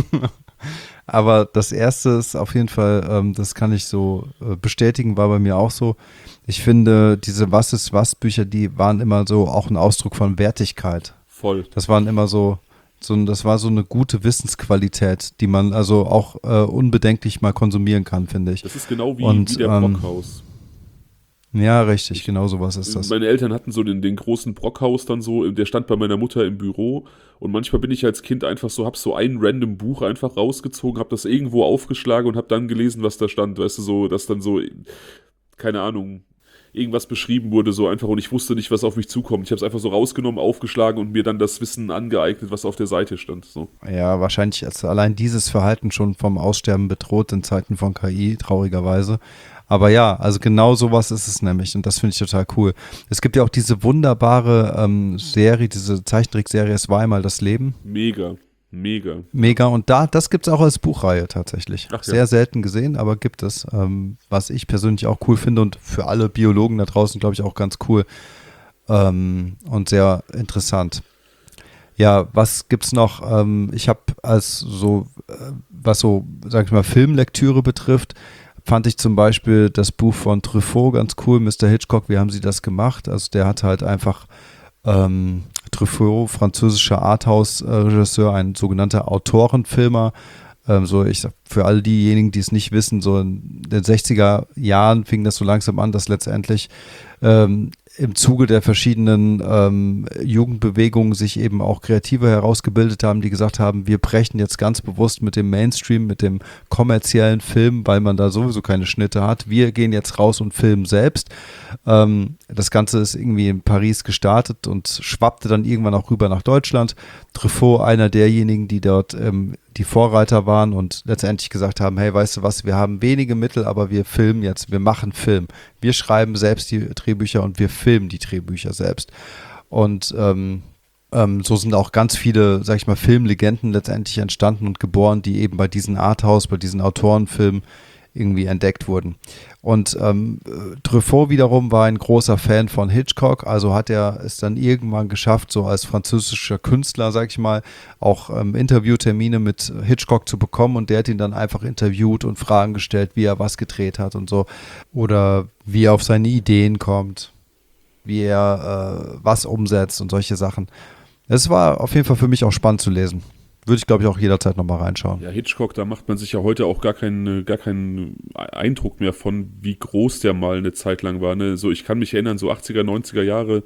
Aber das erste ist auf jeden Fall, ähm, das kann ich so äh, bestätigen, war bei mir auch so. Ich finde, diese Was ist was Bücher, die waren immer so auch ein Ausdruck von Wertigkeit. Voll. Das waren immer so, so das war so eine gute Wissensqualität, die man also auch äh, unbedenklich mal konsumieren kann, finde ich. Das ist genau wie, Und, wie der ähm, Brockhaus. Ja, richtig, genau sowas ist das. Meine Eltern hatten so den, den großen Brockhaus dann so, der stand bei meiner Mutter im Büro und manchmal bin ich als Kind einfach so, hab so ein random Buch einfach rausgezogen, hab das irgendwo aufgeschlagen und hab dann gelesen, was da stand, weißt du, so, dass dann so, keine Ahnung, irgendwas beschrieben wurde, so einfach und ich wusste nicht, was auf mich zukommt. Ich habe es einfach so rausgenommen, aufgeschlagen und mir dann das Wissen angeeignet, was auf der Seite stand. So. Ja, wahrscheinlich ist allein dieses Verhalten schon vom Aussterben bedroht in Zeiten von K I, traurigerweise. Aber ja, also genau sowas ist es nämlich und das finde ich total cool. Es gibt ja auch diese wunderbare ähm, Serie, diese Zeichentrickserie Es war einmal das Leben. Mega, mega. Mega und da, das gibt es auch als Buchreihe tatsächlich. Ach ja. Sehr selten gesehen, aber gibt es, ähm, was ich persönlich auch cool finde und für alle Biologen da draußen glaube ich auch ganz cool ähm, und sehr interessant. Ja, was gibt's noch? Ähm, ich habe als so, äh, was so, sag ich mal, Filmlektüre betrifft, fand ich zum Beispiel das Buch von Truffaut ganz cool, Mister Hitchcock, wie haben sie das gemacht? Also der hat halt einfach ähm, Truffaut, französischer Arthouse-Regisseur, ein sogenannter Autorenfilmer. Ähm, so ich sag, für all diejenigen, die es nicht wissen, so in den sechziger Jahren fing das so langsam an, dass letztendlich ähm, im Zuge der verschiedenen ähm, Jugendbewegungen sich eben auch Kreative herausgebildet haben, die gesagt haben, wir brechen jetzt ganz bewusst mit dem Mainstream, mit dem kommerziellen Film, weil man da sowieso keine Schnitte hat. Wir gehen jetzt raus und filmen selbst. Ähm, das Ganze ist irgendwie in Paris gestartet und schwappte dann irgendwann auch rüber nach Deutschland. Truffaut, einer derjenigen, die dort ähm, die Vorreiter waren und letztendlich gesagt haben, hey, weißt du was, wir haben wenige Mittel, aber wir filmen jetzt, wir machen Film. Wir schreiben selbst die Drehbücher und wir filmen die Drehbücher selbst. Und ähm, ähm, so sind auch ganz viele, sag ich mal, Filmlegenden letztendlich entstanden und geboren, die eben bei diesen Arthouse, bei diesen Autorenfilmen irgendwie entdeckt wurden. Und ähm, Truffaut wiederum war ein großer Fan von Hitchcock, also hat er es dann irgendwann geschafft, so als französischer Künstler, sag ich mal, auch ähm, Interviewtermine mit Hitchcock zu bekommen und der hat ihn dann einfach interviewt und Fragen gestellt, wie er was gedreht hat und so oder wie er auf seine Ideen kommt, wie er äh, was umsetzt und solche Sachen. Es war auf jeden Fall für mich auch spannend zu lesen. Würde ich, glaube ich, auch jederzeit nochmal reinschauen. Ja, Hitchcock, da macht man sich ja heute auch gar keinen, gar keinen Eindruck mehr von, wie groß der mal eine Zeit lang war. Ne? So, ich kann mich erinnern, so achtziger, neunziger Jahre,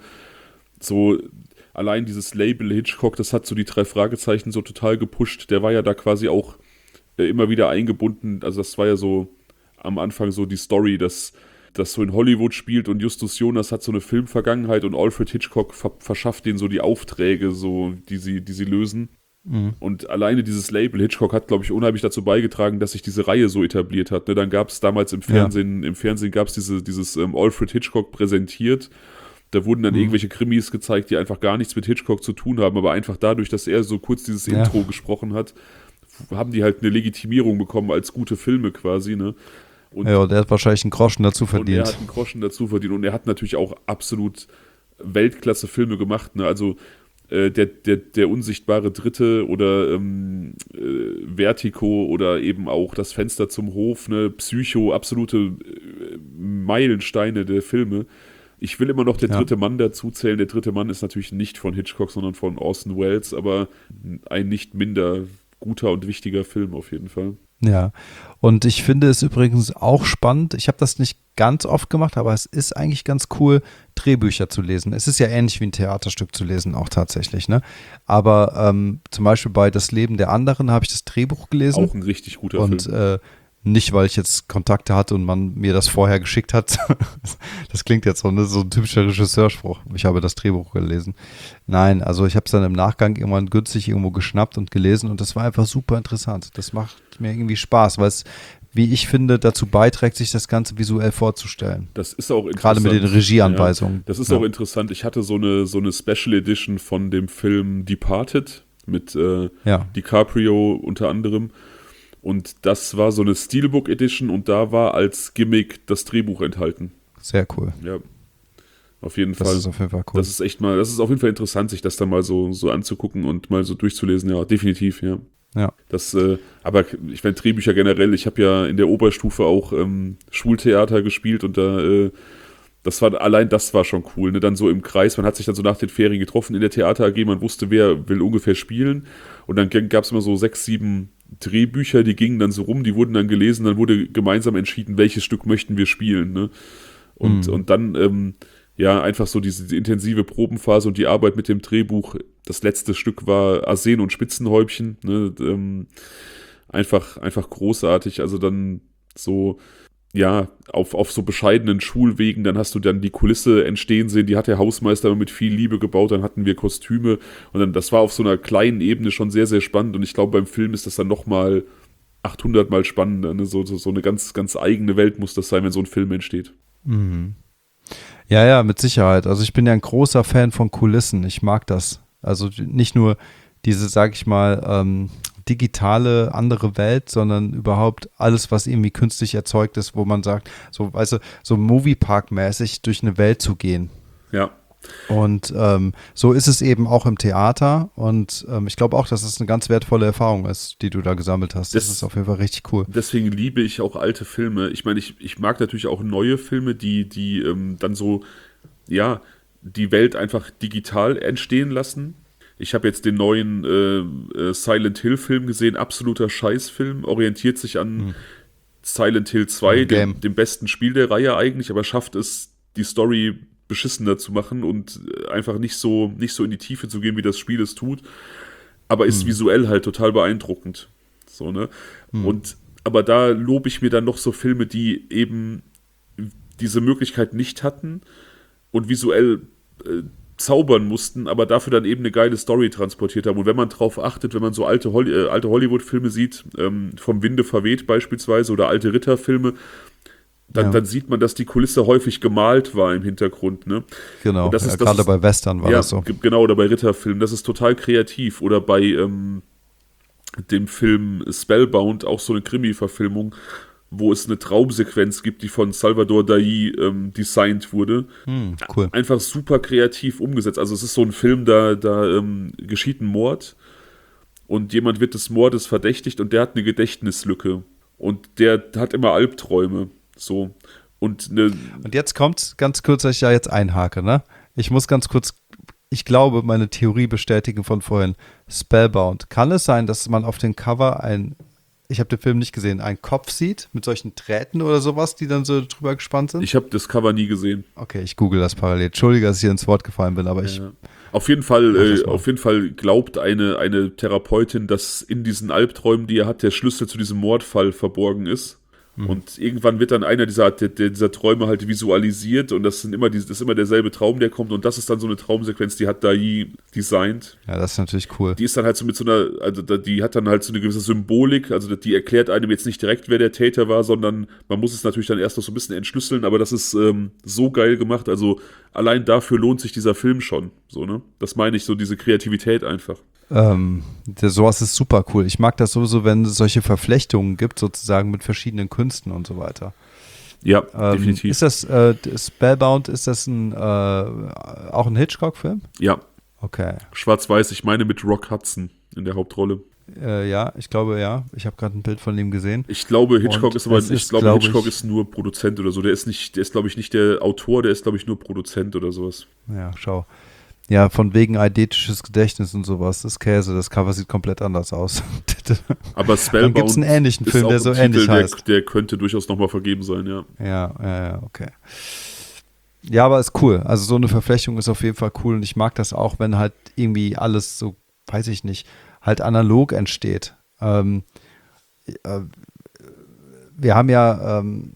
so allein dieses Label Hitchcock, das hat so die drei Fragezeichen so total gepusht. Der war ja da quasi auch äh, immer wieder eingebunden. Also das war ja so am Anfang so die Story, dass das so in Hollywood spielt und Justus Jonas hat so eine Filmvergangenheit und Alfred Hitchcock ver- verschafft denen so die Aufträge, so, die sie, die sie lösen. Mhm. Und alleine dieses Label Hitchcock hat, glaube ich, unheimlich dazu beigetragen, dass sich diese Reihe so etabliert hat. Ne? Dann gab es damals im Fernsehen, ja. im Fernsehen gab es diese, dieses ähm, Alfred Hitchcock präsentiert. Da wurden dann mhm. irgendwelche Krimis gezeigt, die einfach gar nichts mit Hitchcock zu tun haben, aber einfach dadurch, dass er so kurz dieses ja. Intro gesprochen hat, haben die halt eine Legitimierung bekommen als gute Filme quasi, ne? Und, ja, der hat wahrscheinlich einen Groschen dazu verdient. Und er hat einen Groschen dazu verdient und er hat natürlich auch absolut Weltklasse-Filme gemacht, ne? Also Der, der, der unsichtbare Dritte oder ähm, äh, Vertigo oder eben auch Das Fenster zum Hof, ne, Psycho, absolute äh, Meilensteine der Filme. Ich will immer noch der ja. dritte Mann dazu zählen. Der dritte Mann ist natürlich nicht von Hitchcock, sondern von Orson Welles, aber ein nicht minder guter und wichtiger Film auf jeden Fall. Ja, und ich finde es übrigens auch spannend, ich habe das nicht ganz oft gemacht, aber es ist eigentlich ganz cool, Drehbücher zu lesen. Es ist ja ähnlich wie ein Theaterstück zu lesen, auch tatsächlich, ne? Aber ähm, zum Beispiel bei Das Leben der anderen habe ich das Drehbuch gelesen. Auch ein richtig guter und, Film. Und äh, nicht, weil ich jetzt Kontakte hatte und man mir das vorher geschickt hat. Das klingt jetzt so, ne, so ein typischer Regisseurspruch. Ich habe das Drehbuch gelesen. Nein, also ich habe es dann im Nachgang irgendwann günstig irgendwo geschnappt und gelesen und das war einfach super interessant. Das macht mir irgendwie Spaß, weil es, wie ich finde, dazu beiträgt, sich das Ganze visuell vorzustellen. Das ist auch interessant. Gerade mit den Regieanweisungen. Ja, das ist ja. auch interessant. Ich hatte so eine, so eine Special Edition von dem Film Departed mit äh, ja. DiCaprio unter anderem. Und das war so eine Steelbook Edition und da war als Gimmick das Drehbuch enthalten. Sehr cool. Ja, auf jeden das Fall. Das ist auf jeden Fall cool. Das ist echt mal, das ist auf jeden Fall interessant, sich das dann mal so, so anzugucken und mal so durchzulesen. Ja, definitiv, ja. Ja. Das, äh, aber ich meine, Drehbücher generell, ich habe ja in der Oberstufe auch ähm, Schultheater gespielt und da, äh, das war, allein das war schon cool, ne? Dann so im Kreis, man hat sich dann so nach den Ferien getroffen in der Theater A G, man wusste, wer will ungefähr spielen und dann gab es immer so sechs, sieben Drehbücher, die gingen dann so rum, die wurden dann gelesen, dann wurde gemeinsam entschieden, welches Stück möchten wir spielen, ne? Und, mhm. und dann, ähm, ja, einfach so diese, diese intensive Probenphase und die Arbeit mit dem Drehbuch. Das letzte Stück war Arsen und Spitzenhäubchen, ne? ähm, einfach, einfach großartig, also dann so, ja, auf, auf so bescheidenen Schulwegen, dann hast du dann die Kulisse entstehen sehen, die hat der Hausmeister mit viel Liebe gebaut, dann hatten wir Kostüme und dann, das war auf so einer kleinen Ebene schon sehr, sehr spannend und ich glaube, beim Film ist das dann nochmal achthundert Mal spannender, ne? so, so, so eine ganz, ganz eigene Welt muss das sein, wenn so ein Film entsteht. Mhm. Ja, ja, mit Sicherheit. Also ich bin ja ein großer Fan von Kulissen. Ich mag das. Also nicht nur diese, sag ich mal, ähm, digitale andere Welt, sondern überhaupt alles, was irgendwie künstlich erzeugt ist, wo man sagt, so, weißt du, so Moviepark-mäßig durch eine Welt zu gehen. Ja. Und ähm, so ist es eben auch im Theater und ähm, ich glaube auch, dass es eine ganz wertvolle Erfahrung ist, die du da gesammelt hast. Das, das ist auf jeden Fall richtig cool. Deswegen liebe ich auch alte Filme. Ich meine, ich, ich mag natürlich auch neue Filme, die, die ähm, dann so, ja, die Welt einfach digital entstehen lassen. Ich habe jetzt den neuen äh, Silent Hill Film gesehen, absoluter Scheißfilm, orientiert sich an hm. Silent Hill zwei, dem, dem besten Spiel der Reihe eigentlich, aber schafft es, die Story beschissener zu machen und einfach nicht so, nicht so in die Tiefe zu gehen, wie das Spiel es tut. Aber ist hm. visuell halt total beeindruckend. So, ne? Hm. Und, aber da lobe ich mir dann noch so Filme, die eben diese Möglichkeit nicht hatten und visuell äh, zaubern mussten, aber dafür dann eben eine geile Story transportiert haben. Und wenn man drauf achtet, wenn man so alte, Holly- äh, alte Hollywood-Filme sieht, ähm, vom Winde verweht beispielsweise, oder alte Ritterfilme, dann, ja. dann sieht man, dass die Kulisse häufig gemalt war im Hintergrund. Ne? Genau, und das ja, ist, das gerade ist, bei Western war ja, das so. g- Genau, oder bei Ritterfilmen. Das ist total kreativ. Oder bei ähm, dem Film Spellbound, auch so eine Krimi-Verfilmung, wo es eine Traumsequenz gibt, die von Salvador Dali ähm, designt wurde. Hm, cool. Einfach super kreativ umgesetzt. Also es ist so ein Film, da, da ähm, geschieht ein Mord und jemand wird des Mordes verdächtigt und der hat eine Gedächtnislücke. Und der hat immer Albträume. So. Und, eine und jetzt kommt's, ganz kurz, dass ich ja jetzt einhake, ne? Ich muss ganz kurz, ich glaube, meine Theorie bestätigen von vorhin. Spellbound. Kann es sein, dass man auf dem Cover ein, ich habe den Film nicht gesehen, einen Kopf sieht mit solchen Drähten oder sowas, die dann so drüber gespannt sind? Ich habe das Cover nie gesehen. Okay, ich google das parallel. Entschuldige, dass ich hier ins Wort gefallen bin, aber ich... Ja. Auf jeden Fall, äh, auf jeden Fall glaubt eine, eine Therapeutin, dass in diesen Albträumen, die er hat, der Schlüssel zu diesem Mordfall verborgen ist. Und irgendwann wird dann einer dieser, der, dieser Träume halt visualisiert und das sind immer die, das ist immer derselbe Traum, der kommt und das ist dann so eine Traumsequenz, die hat Dai designt. Ja, das ist natürlich cool. Die ist dann halt so mit so einer, also die hat dann halt so eine gewisse Symbolik, also die erklärt einem jetzt nicht direkt, wer der Täter war, sondern man muss es natürlich dann erst noch so ein bisschen entschlüsseln, aber das ist ähm, so geil gemacht, also allein dafür lohnt sich dieser Film schon, so, ne? Das meine ich, so diese Kreativität einfach. Ähm, der, sowas ist super cool. Ich mag das sowieso, wenn es solche Verflechtungen gibt, sozusagen mit verschiedenen Künsten und so weiter. Ja, ähm, definitiv. Ist das, äh, Spellbound, ist das ein, äh, auch ein Hitchcock-Film? Ja. Okay. Schwarz-Weiß, ich meine mit Rock Hudson in der Hauptrolle. Äh, ja, ich glaube, ja. Ich habe gerade ein Bild von ihm gesehen. Ich glaube, Hitchcock und ist aber, ich ist, glaube, glaub Hitchcock ich, ist nur Produzent oder so. Der ist nicht, der ist, glaube ich, nicht der Autor, der ist, glaube ich, nur Produzent oder sowas. Ja, schau. Ja, von wegen eidetisches Gedächtnis und sowas. Das ist Käse, das Cover sieht komplett anders aus. Aber Spellbound Dann gibt's einen ähnlichen ist Film, auch der ein so Titel, ähnlich der, heißt. der könnte durchaus nochmal vergeben sein, ja. Ja, ja, ja, okay. Ja, aber ist cool. Also so eine Verflechtung ist auf jeden Fall cool und ich mag das auch, wenn halt irgendwie alles so, weiß ich nicht, halt analog entsteht. Ähm, äh, wir haben ja ähm,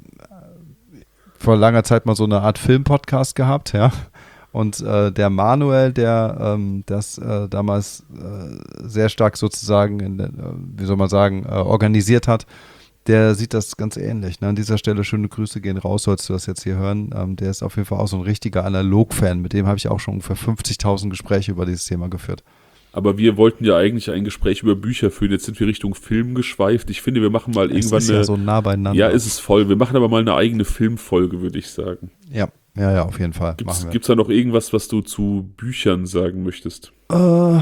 vor langer Zeit mal so eine Art Film-Podcast gehabt, ja. Und äh, der Manuel, der ähm, das äh, damals äh, sehr stark sozusagen, in, äh, wie soll man sagen, äh, organisiert hat, der sieht das ganz ähnlich. Ne? An dieser Stelle schöne Grüße gehen raus, sollst du das jetzt hier hören. Ähm, der ist auf jeden Fall auch so ein richtiger Analog-Fan. Mit dem habe ich auch schon ungefähr fünfzigtausend Gespräche über dieses Thema geführt. Aber wir wollten ja eigentlich ein Gespräch über Bücher führen. Jetzt sind wir Richtung Film geschweift. Ich finde, wir machen mal es irgendwann ist eine... ja so nah beieinander. Ja, ist es voll. Wir machen aber mal eine eigene Filmfolge, würde ich sagen. Ja, ja, ja, auf jeden Fall. Gibt's, gibt's da noch irgendwas, was du zu Büchern sagen möchtest? Äh,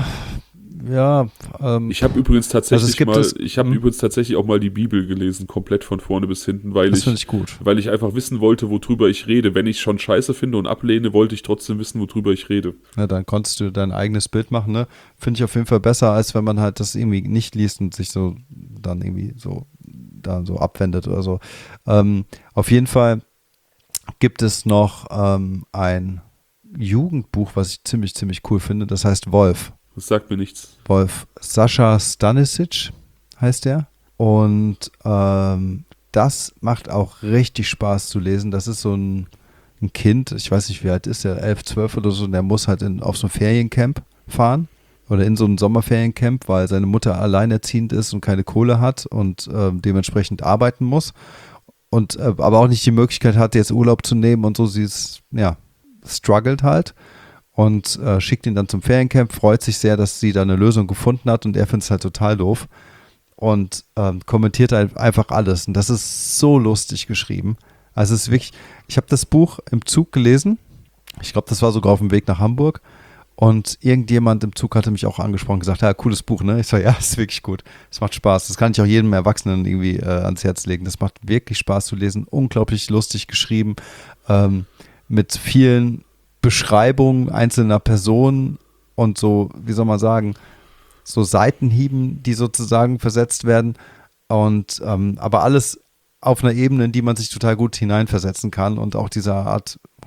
ja. Ähm, ich habe übrigens tatsächlich also mal, das, ich habe hm? übrigens tatsächlich auch mal die Bibel gelesen, komplett von vorne bis hinten, weil das ich, finde ich gut. weil ich einfach wissen wollte, worüber ich rede. Wenn ich schon Scheiße finde und ablehne, wollte ich trotzdem wissen, worüber ich rede. Ja, dann konntest du dein eigenes Bild machen, ne? Finde ich auf jeden Fall besser, als wenn man halt das irgendwie nicht liest und sich so dann irgendwie so dann so abwendet oder so. Ähm, auf jeden Fall gibt es noch ähm, ein Jugendbuch, was ich ziemlich, ziemlich cool finde. Das heißt Wolf. Das sagt mir nichts. Wolf. Sascha Stanisic heißt der. Und ähm, das macht auch richtig Spaß zu lesen. Das ist so ein, ein Kind, ich weiß nicht, wie alt ist der, elf, zwölf oder so, und der muss halt in, auf so ein Feriencamp fahren. Oder in so ein Sommerferiencamp, weil seine Mutter alleinerziehend ist und keine Kohle hat und äh, dementsprechend arbeiten muss. Und äh, aber auch nicht die Möglichkeit hat, jetzt Urlaub zu nehmen und so. Sie ist, ja, struggelt halt und äh, schickt ihn dann zum Feriencamp, freut sich sehr, dass sie da eine Lösung gefunden hat und er findet es halt total doof und ähm, kommentiert halt einfach alles. Und das ist so lustig geschrieben. Also es ist wirklich, ich habe das Buch im Zug gelesen. Ich glaube, das war sogar auf dem Weg nach Hamburg. Und irgendjemand im Zug hatte mich auch angesprochen und gesagt, ja, cooles Buch, ne? Ich so, ja, ist wirklich gut. Es macht Spaß. Das kann ich auch jedem Erwachsenen irgendwie äh, ans Herz legen. Das macht wirklich Spaß zu lesen. Unglaublich lustig geschrieben. Ähm, mit vielen Beschreibungen einzelner Personen und so, wie soll man sagen, so Seitenhieben, die sozusagen versetzt werden. Und ähm, aber alles auf einer Ebene, in die man sich total gut hineinversetzen kann. Und auch diese Art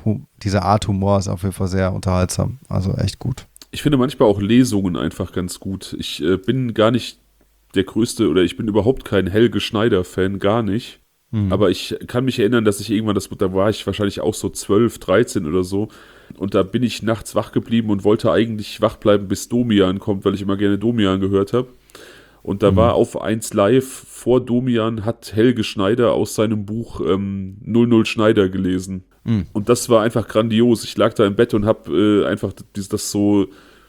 diese Art Humor ist auf jeden Fall sehr unterhaltsam. Also echt gut. Ich finde manchmal auch Lesungen einfach ganz gut. Ich äh, bin gar nicht der größte oder ich bin überhaupt kein Helge Schneider-Fan, gar nicht. Mhm. Aber ich kann mich erinnern, dass ich irgendwann, das, da war ich wahrscheinlich auch so zwölf, dreizehn oder so. Und da bin ich nachts wach geblieben und wollte eigentlich wach bleiben, bis Domian kommt, weil ich immer gerne Domian gehört habe. Und da mhm. war auf eins Live vor Domian hat Helge Schneider aus seinem Buch ähm, null null Schneider gelesen. Mhm. Und das war einfach grandios. Ich lag da im Bett und habe äh, einfach das, das so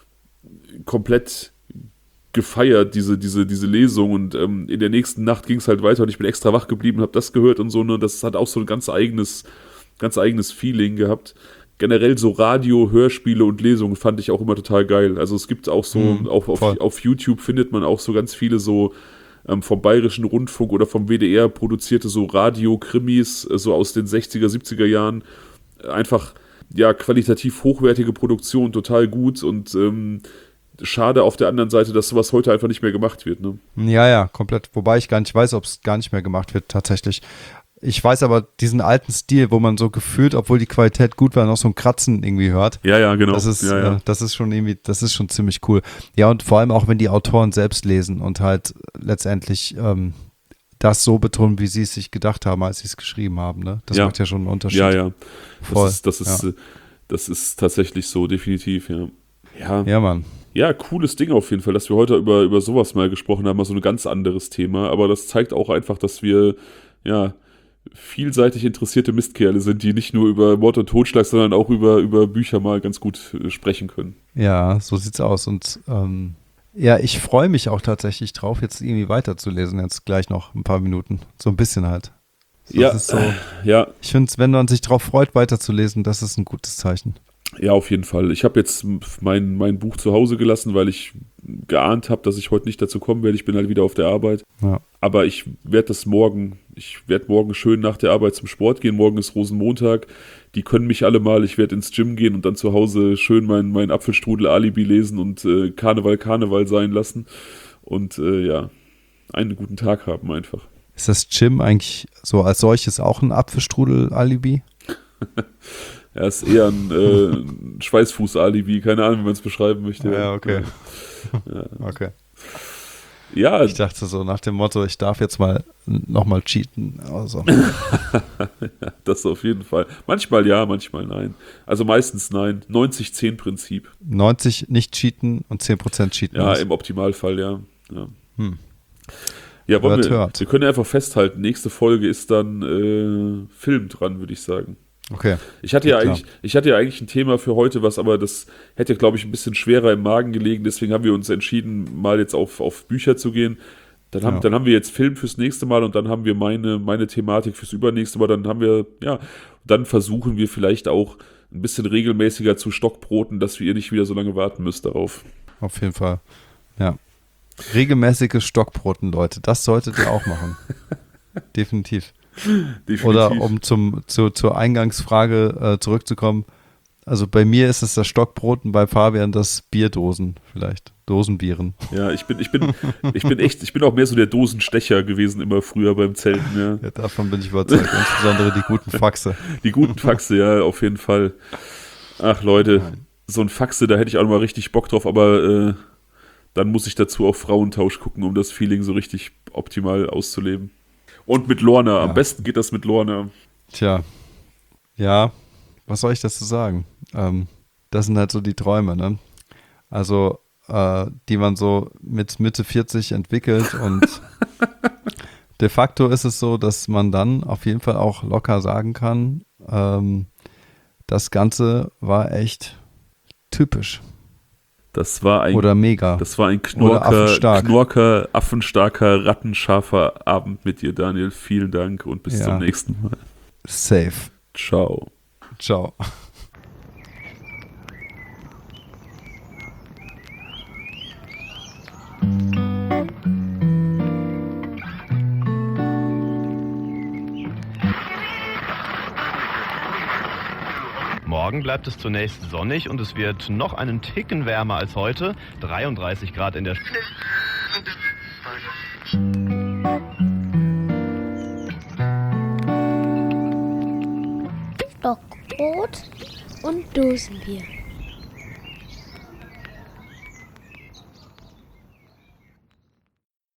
komplett gefeiert, diese, diese, diese Lesung. Und ähm, in der nächsten Nacht ging es halt weiter und ich bin extra wach geblieben und habe das gehört und so. Ne? Das hat auch so ein ganz eigenes, ganz eigenes Feeling gehabt. Generell so Radio, Hörspiele und Lesungen fand ich auch immer total geil. Also es gibt auch so, mhm, auf, auf, auf YouTube findet man auch so ganz viele so ähm, vom Bayerischen Rundfunk oder vom W D R produzierte so Radio-Krimis, äh, so aus den sechziger, siebziger Jahren. Einfach, ja, qualitativ hochwertige Produktion, total gut und ähm, schade auf der anderen Seite, dass sowas heute einfach nicht mehr gemacht wird. Ne? Ja, ja, komplett. Wobei ich gar nicht weiß, ob es gar nicht mehr gemacht wird tatsächlich. Ich weiß aber diesen alten Stil, wo man so gefühlt, obwohl die Qualität gut war, noch so ein Kratzen irgendwie hört. Ja, ja, genau. Das ist, ja, ja. Äh, das ist schon irgendwie, das ist schon ziemlich cool. Ja, und vor allem auch, wenn die Autoren selbst lesen und halt letztendlich ähm, das so betonen, wie sie es sich gedacht haben, als sie es geschrieben haben. Ne? Das ja. macht ja schon einen Unterschied. Ja, ja. Voll. Das ist, das ist, ja. das ist tatsächlich so, definitiv, ja. Ja, ja, Mann. Ja, cooles Ding auf jeden Fall, dass wir heute über, über sowas mal gesprochen haben, mal so ein ganz anderes Thema. Aber das zeigt auch einfach, dass wir, ja, vielseitig interessierte Mistkerle sind, die nicht nur über Mord und Totschlag, sondern auch über, über Bücher mal ganz gut äh, sprechen können. Ja, so sieht's aus. Und ähm, ja, ich freue mich auch tatsächlich drauf, jetzt irgendwie weiterzulesen, jetzt gleich noch ein paar Minuten. So ein bisschen halt. So, ja, ist so, ja. Ich finde, wenn man sich drauf freut, weiterzulesen, das ist ein gutes Zeichen. Ja, auf jeden Fall. Ich habe jetzt mein, mein Buch zu Hause gelassen, weil ich geahnt habe, dass ich heute nicht dazu kommen werde. Ich bin halt wieder auf der Arbeit. Ja. Aber ich werde das morgen, ich werde morgen schön nach der Arbeit zum Sport gehen. Morgen ist Rosenmontag. Die können mich alle mal. Ich werde ins Gym gehen und dann zu Hause schön mein, mein Apfelstrudel-Alibi lesen und äh, Karneval Karneval sein lassen. Und äh, ja, einen guten Tag haben einfach. Ist das Gym eigentlich so als solches auch ein Apfelstrudel-Alibi? Er ist eher ein, äh, ein Schweißfuß-Alibi, keine Ahnung, wie man es beschreiben möchte. Ja, okay. Ja. Okay. Ja. Ich dachte so nach dem Motto, ich darf jetzt mal nochmal cheaten. Also. Das auf jeden Fall. Manchmal ja, manchmal nein. Also meistens nein. neunzig zehn Prinzip. neunzig nicht cheaten und zehn Prozent cheaten. Ja, ist. im Optimalfall, ja. Ja, hm. ja wollen wir, hört. wir können einfach festhalten, nächste Folge ist dann äh, Film dran, würde ich sagen. Okay. Ich hatte ja eigentlich, ich hatte ja eigentlich ein Thema für heute, was aber das hätte, glaube ich, ein bisschen schwerer im Magen gelegen. Deswegen haben wir uns entschieden, mal jetzt auf, auf Bücher zu gehen. Dann haben, ja. dann haben wir jetzt Film fürs nächste Mal und dann haben wir meine, meine Thematik fürs übernächste Mal. Dann haben wir, ja, dann versuchen wir vielleicht auch ein bisschen regelmäßiger zu Stockbroten, dass wir ihr nicht wieder so lange warten müsst darauf. Auf jeden Fall. Ja. Regelmäßige Stockbroten, Leute. Das solltet ihr auch machen. Definitiv. Definitiv. Oder um zum, zu, zur Eingangsfrage äh, zurückzukommen, also bei mir ist es das Stockbrot und bei Fabian das Bierdosen vielleicht, Dosenbieren. Ja, ich bin, ich bin, ich bin echt, ich bin auch mehr so der Dosenstecher gewesen immer früher beim Zelten, ja. Ja, davon bin ich überzeugt, insbesondere die guten Faxe. Die guten Faxe, ja, auf jeden Fall. Ach Leute, so ein Faxe, da hätte ich auch noch mal richtig Bock drauf, aber äh, dann muss ich dazu auch Frauentausch gucken, um das Feeling so richtig optimal auszuleben. Und mit Lorna. Am ja. besten geht das mit Lorna. Tja. Ja, was soll ich dazu sagen? Ähm, das sind halt so die Träume, ne? Also, äh, die man so mit Mitte vierzig entwickelt und de facto ist es so, dass man dann auf jeden Fall auch locker sagen kann, ähm, das Ganze war echt typisch. Das war ein, oder mega. Das war ein Knorker, Knorker, affenstarker, rattenscharfer Abend mit dir, Daniel. Vielen Dank und bis ja. zum nächsten Mal. Safe. Ciao. Ciao. Morgen bleibt es zunächst sonnig und es wird noch einen Ticken wärmer als heute. dreiunddreißig Grad in der Stockbrot. Stockbrot und Dosenbier.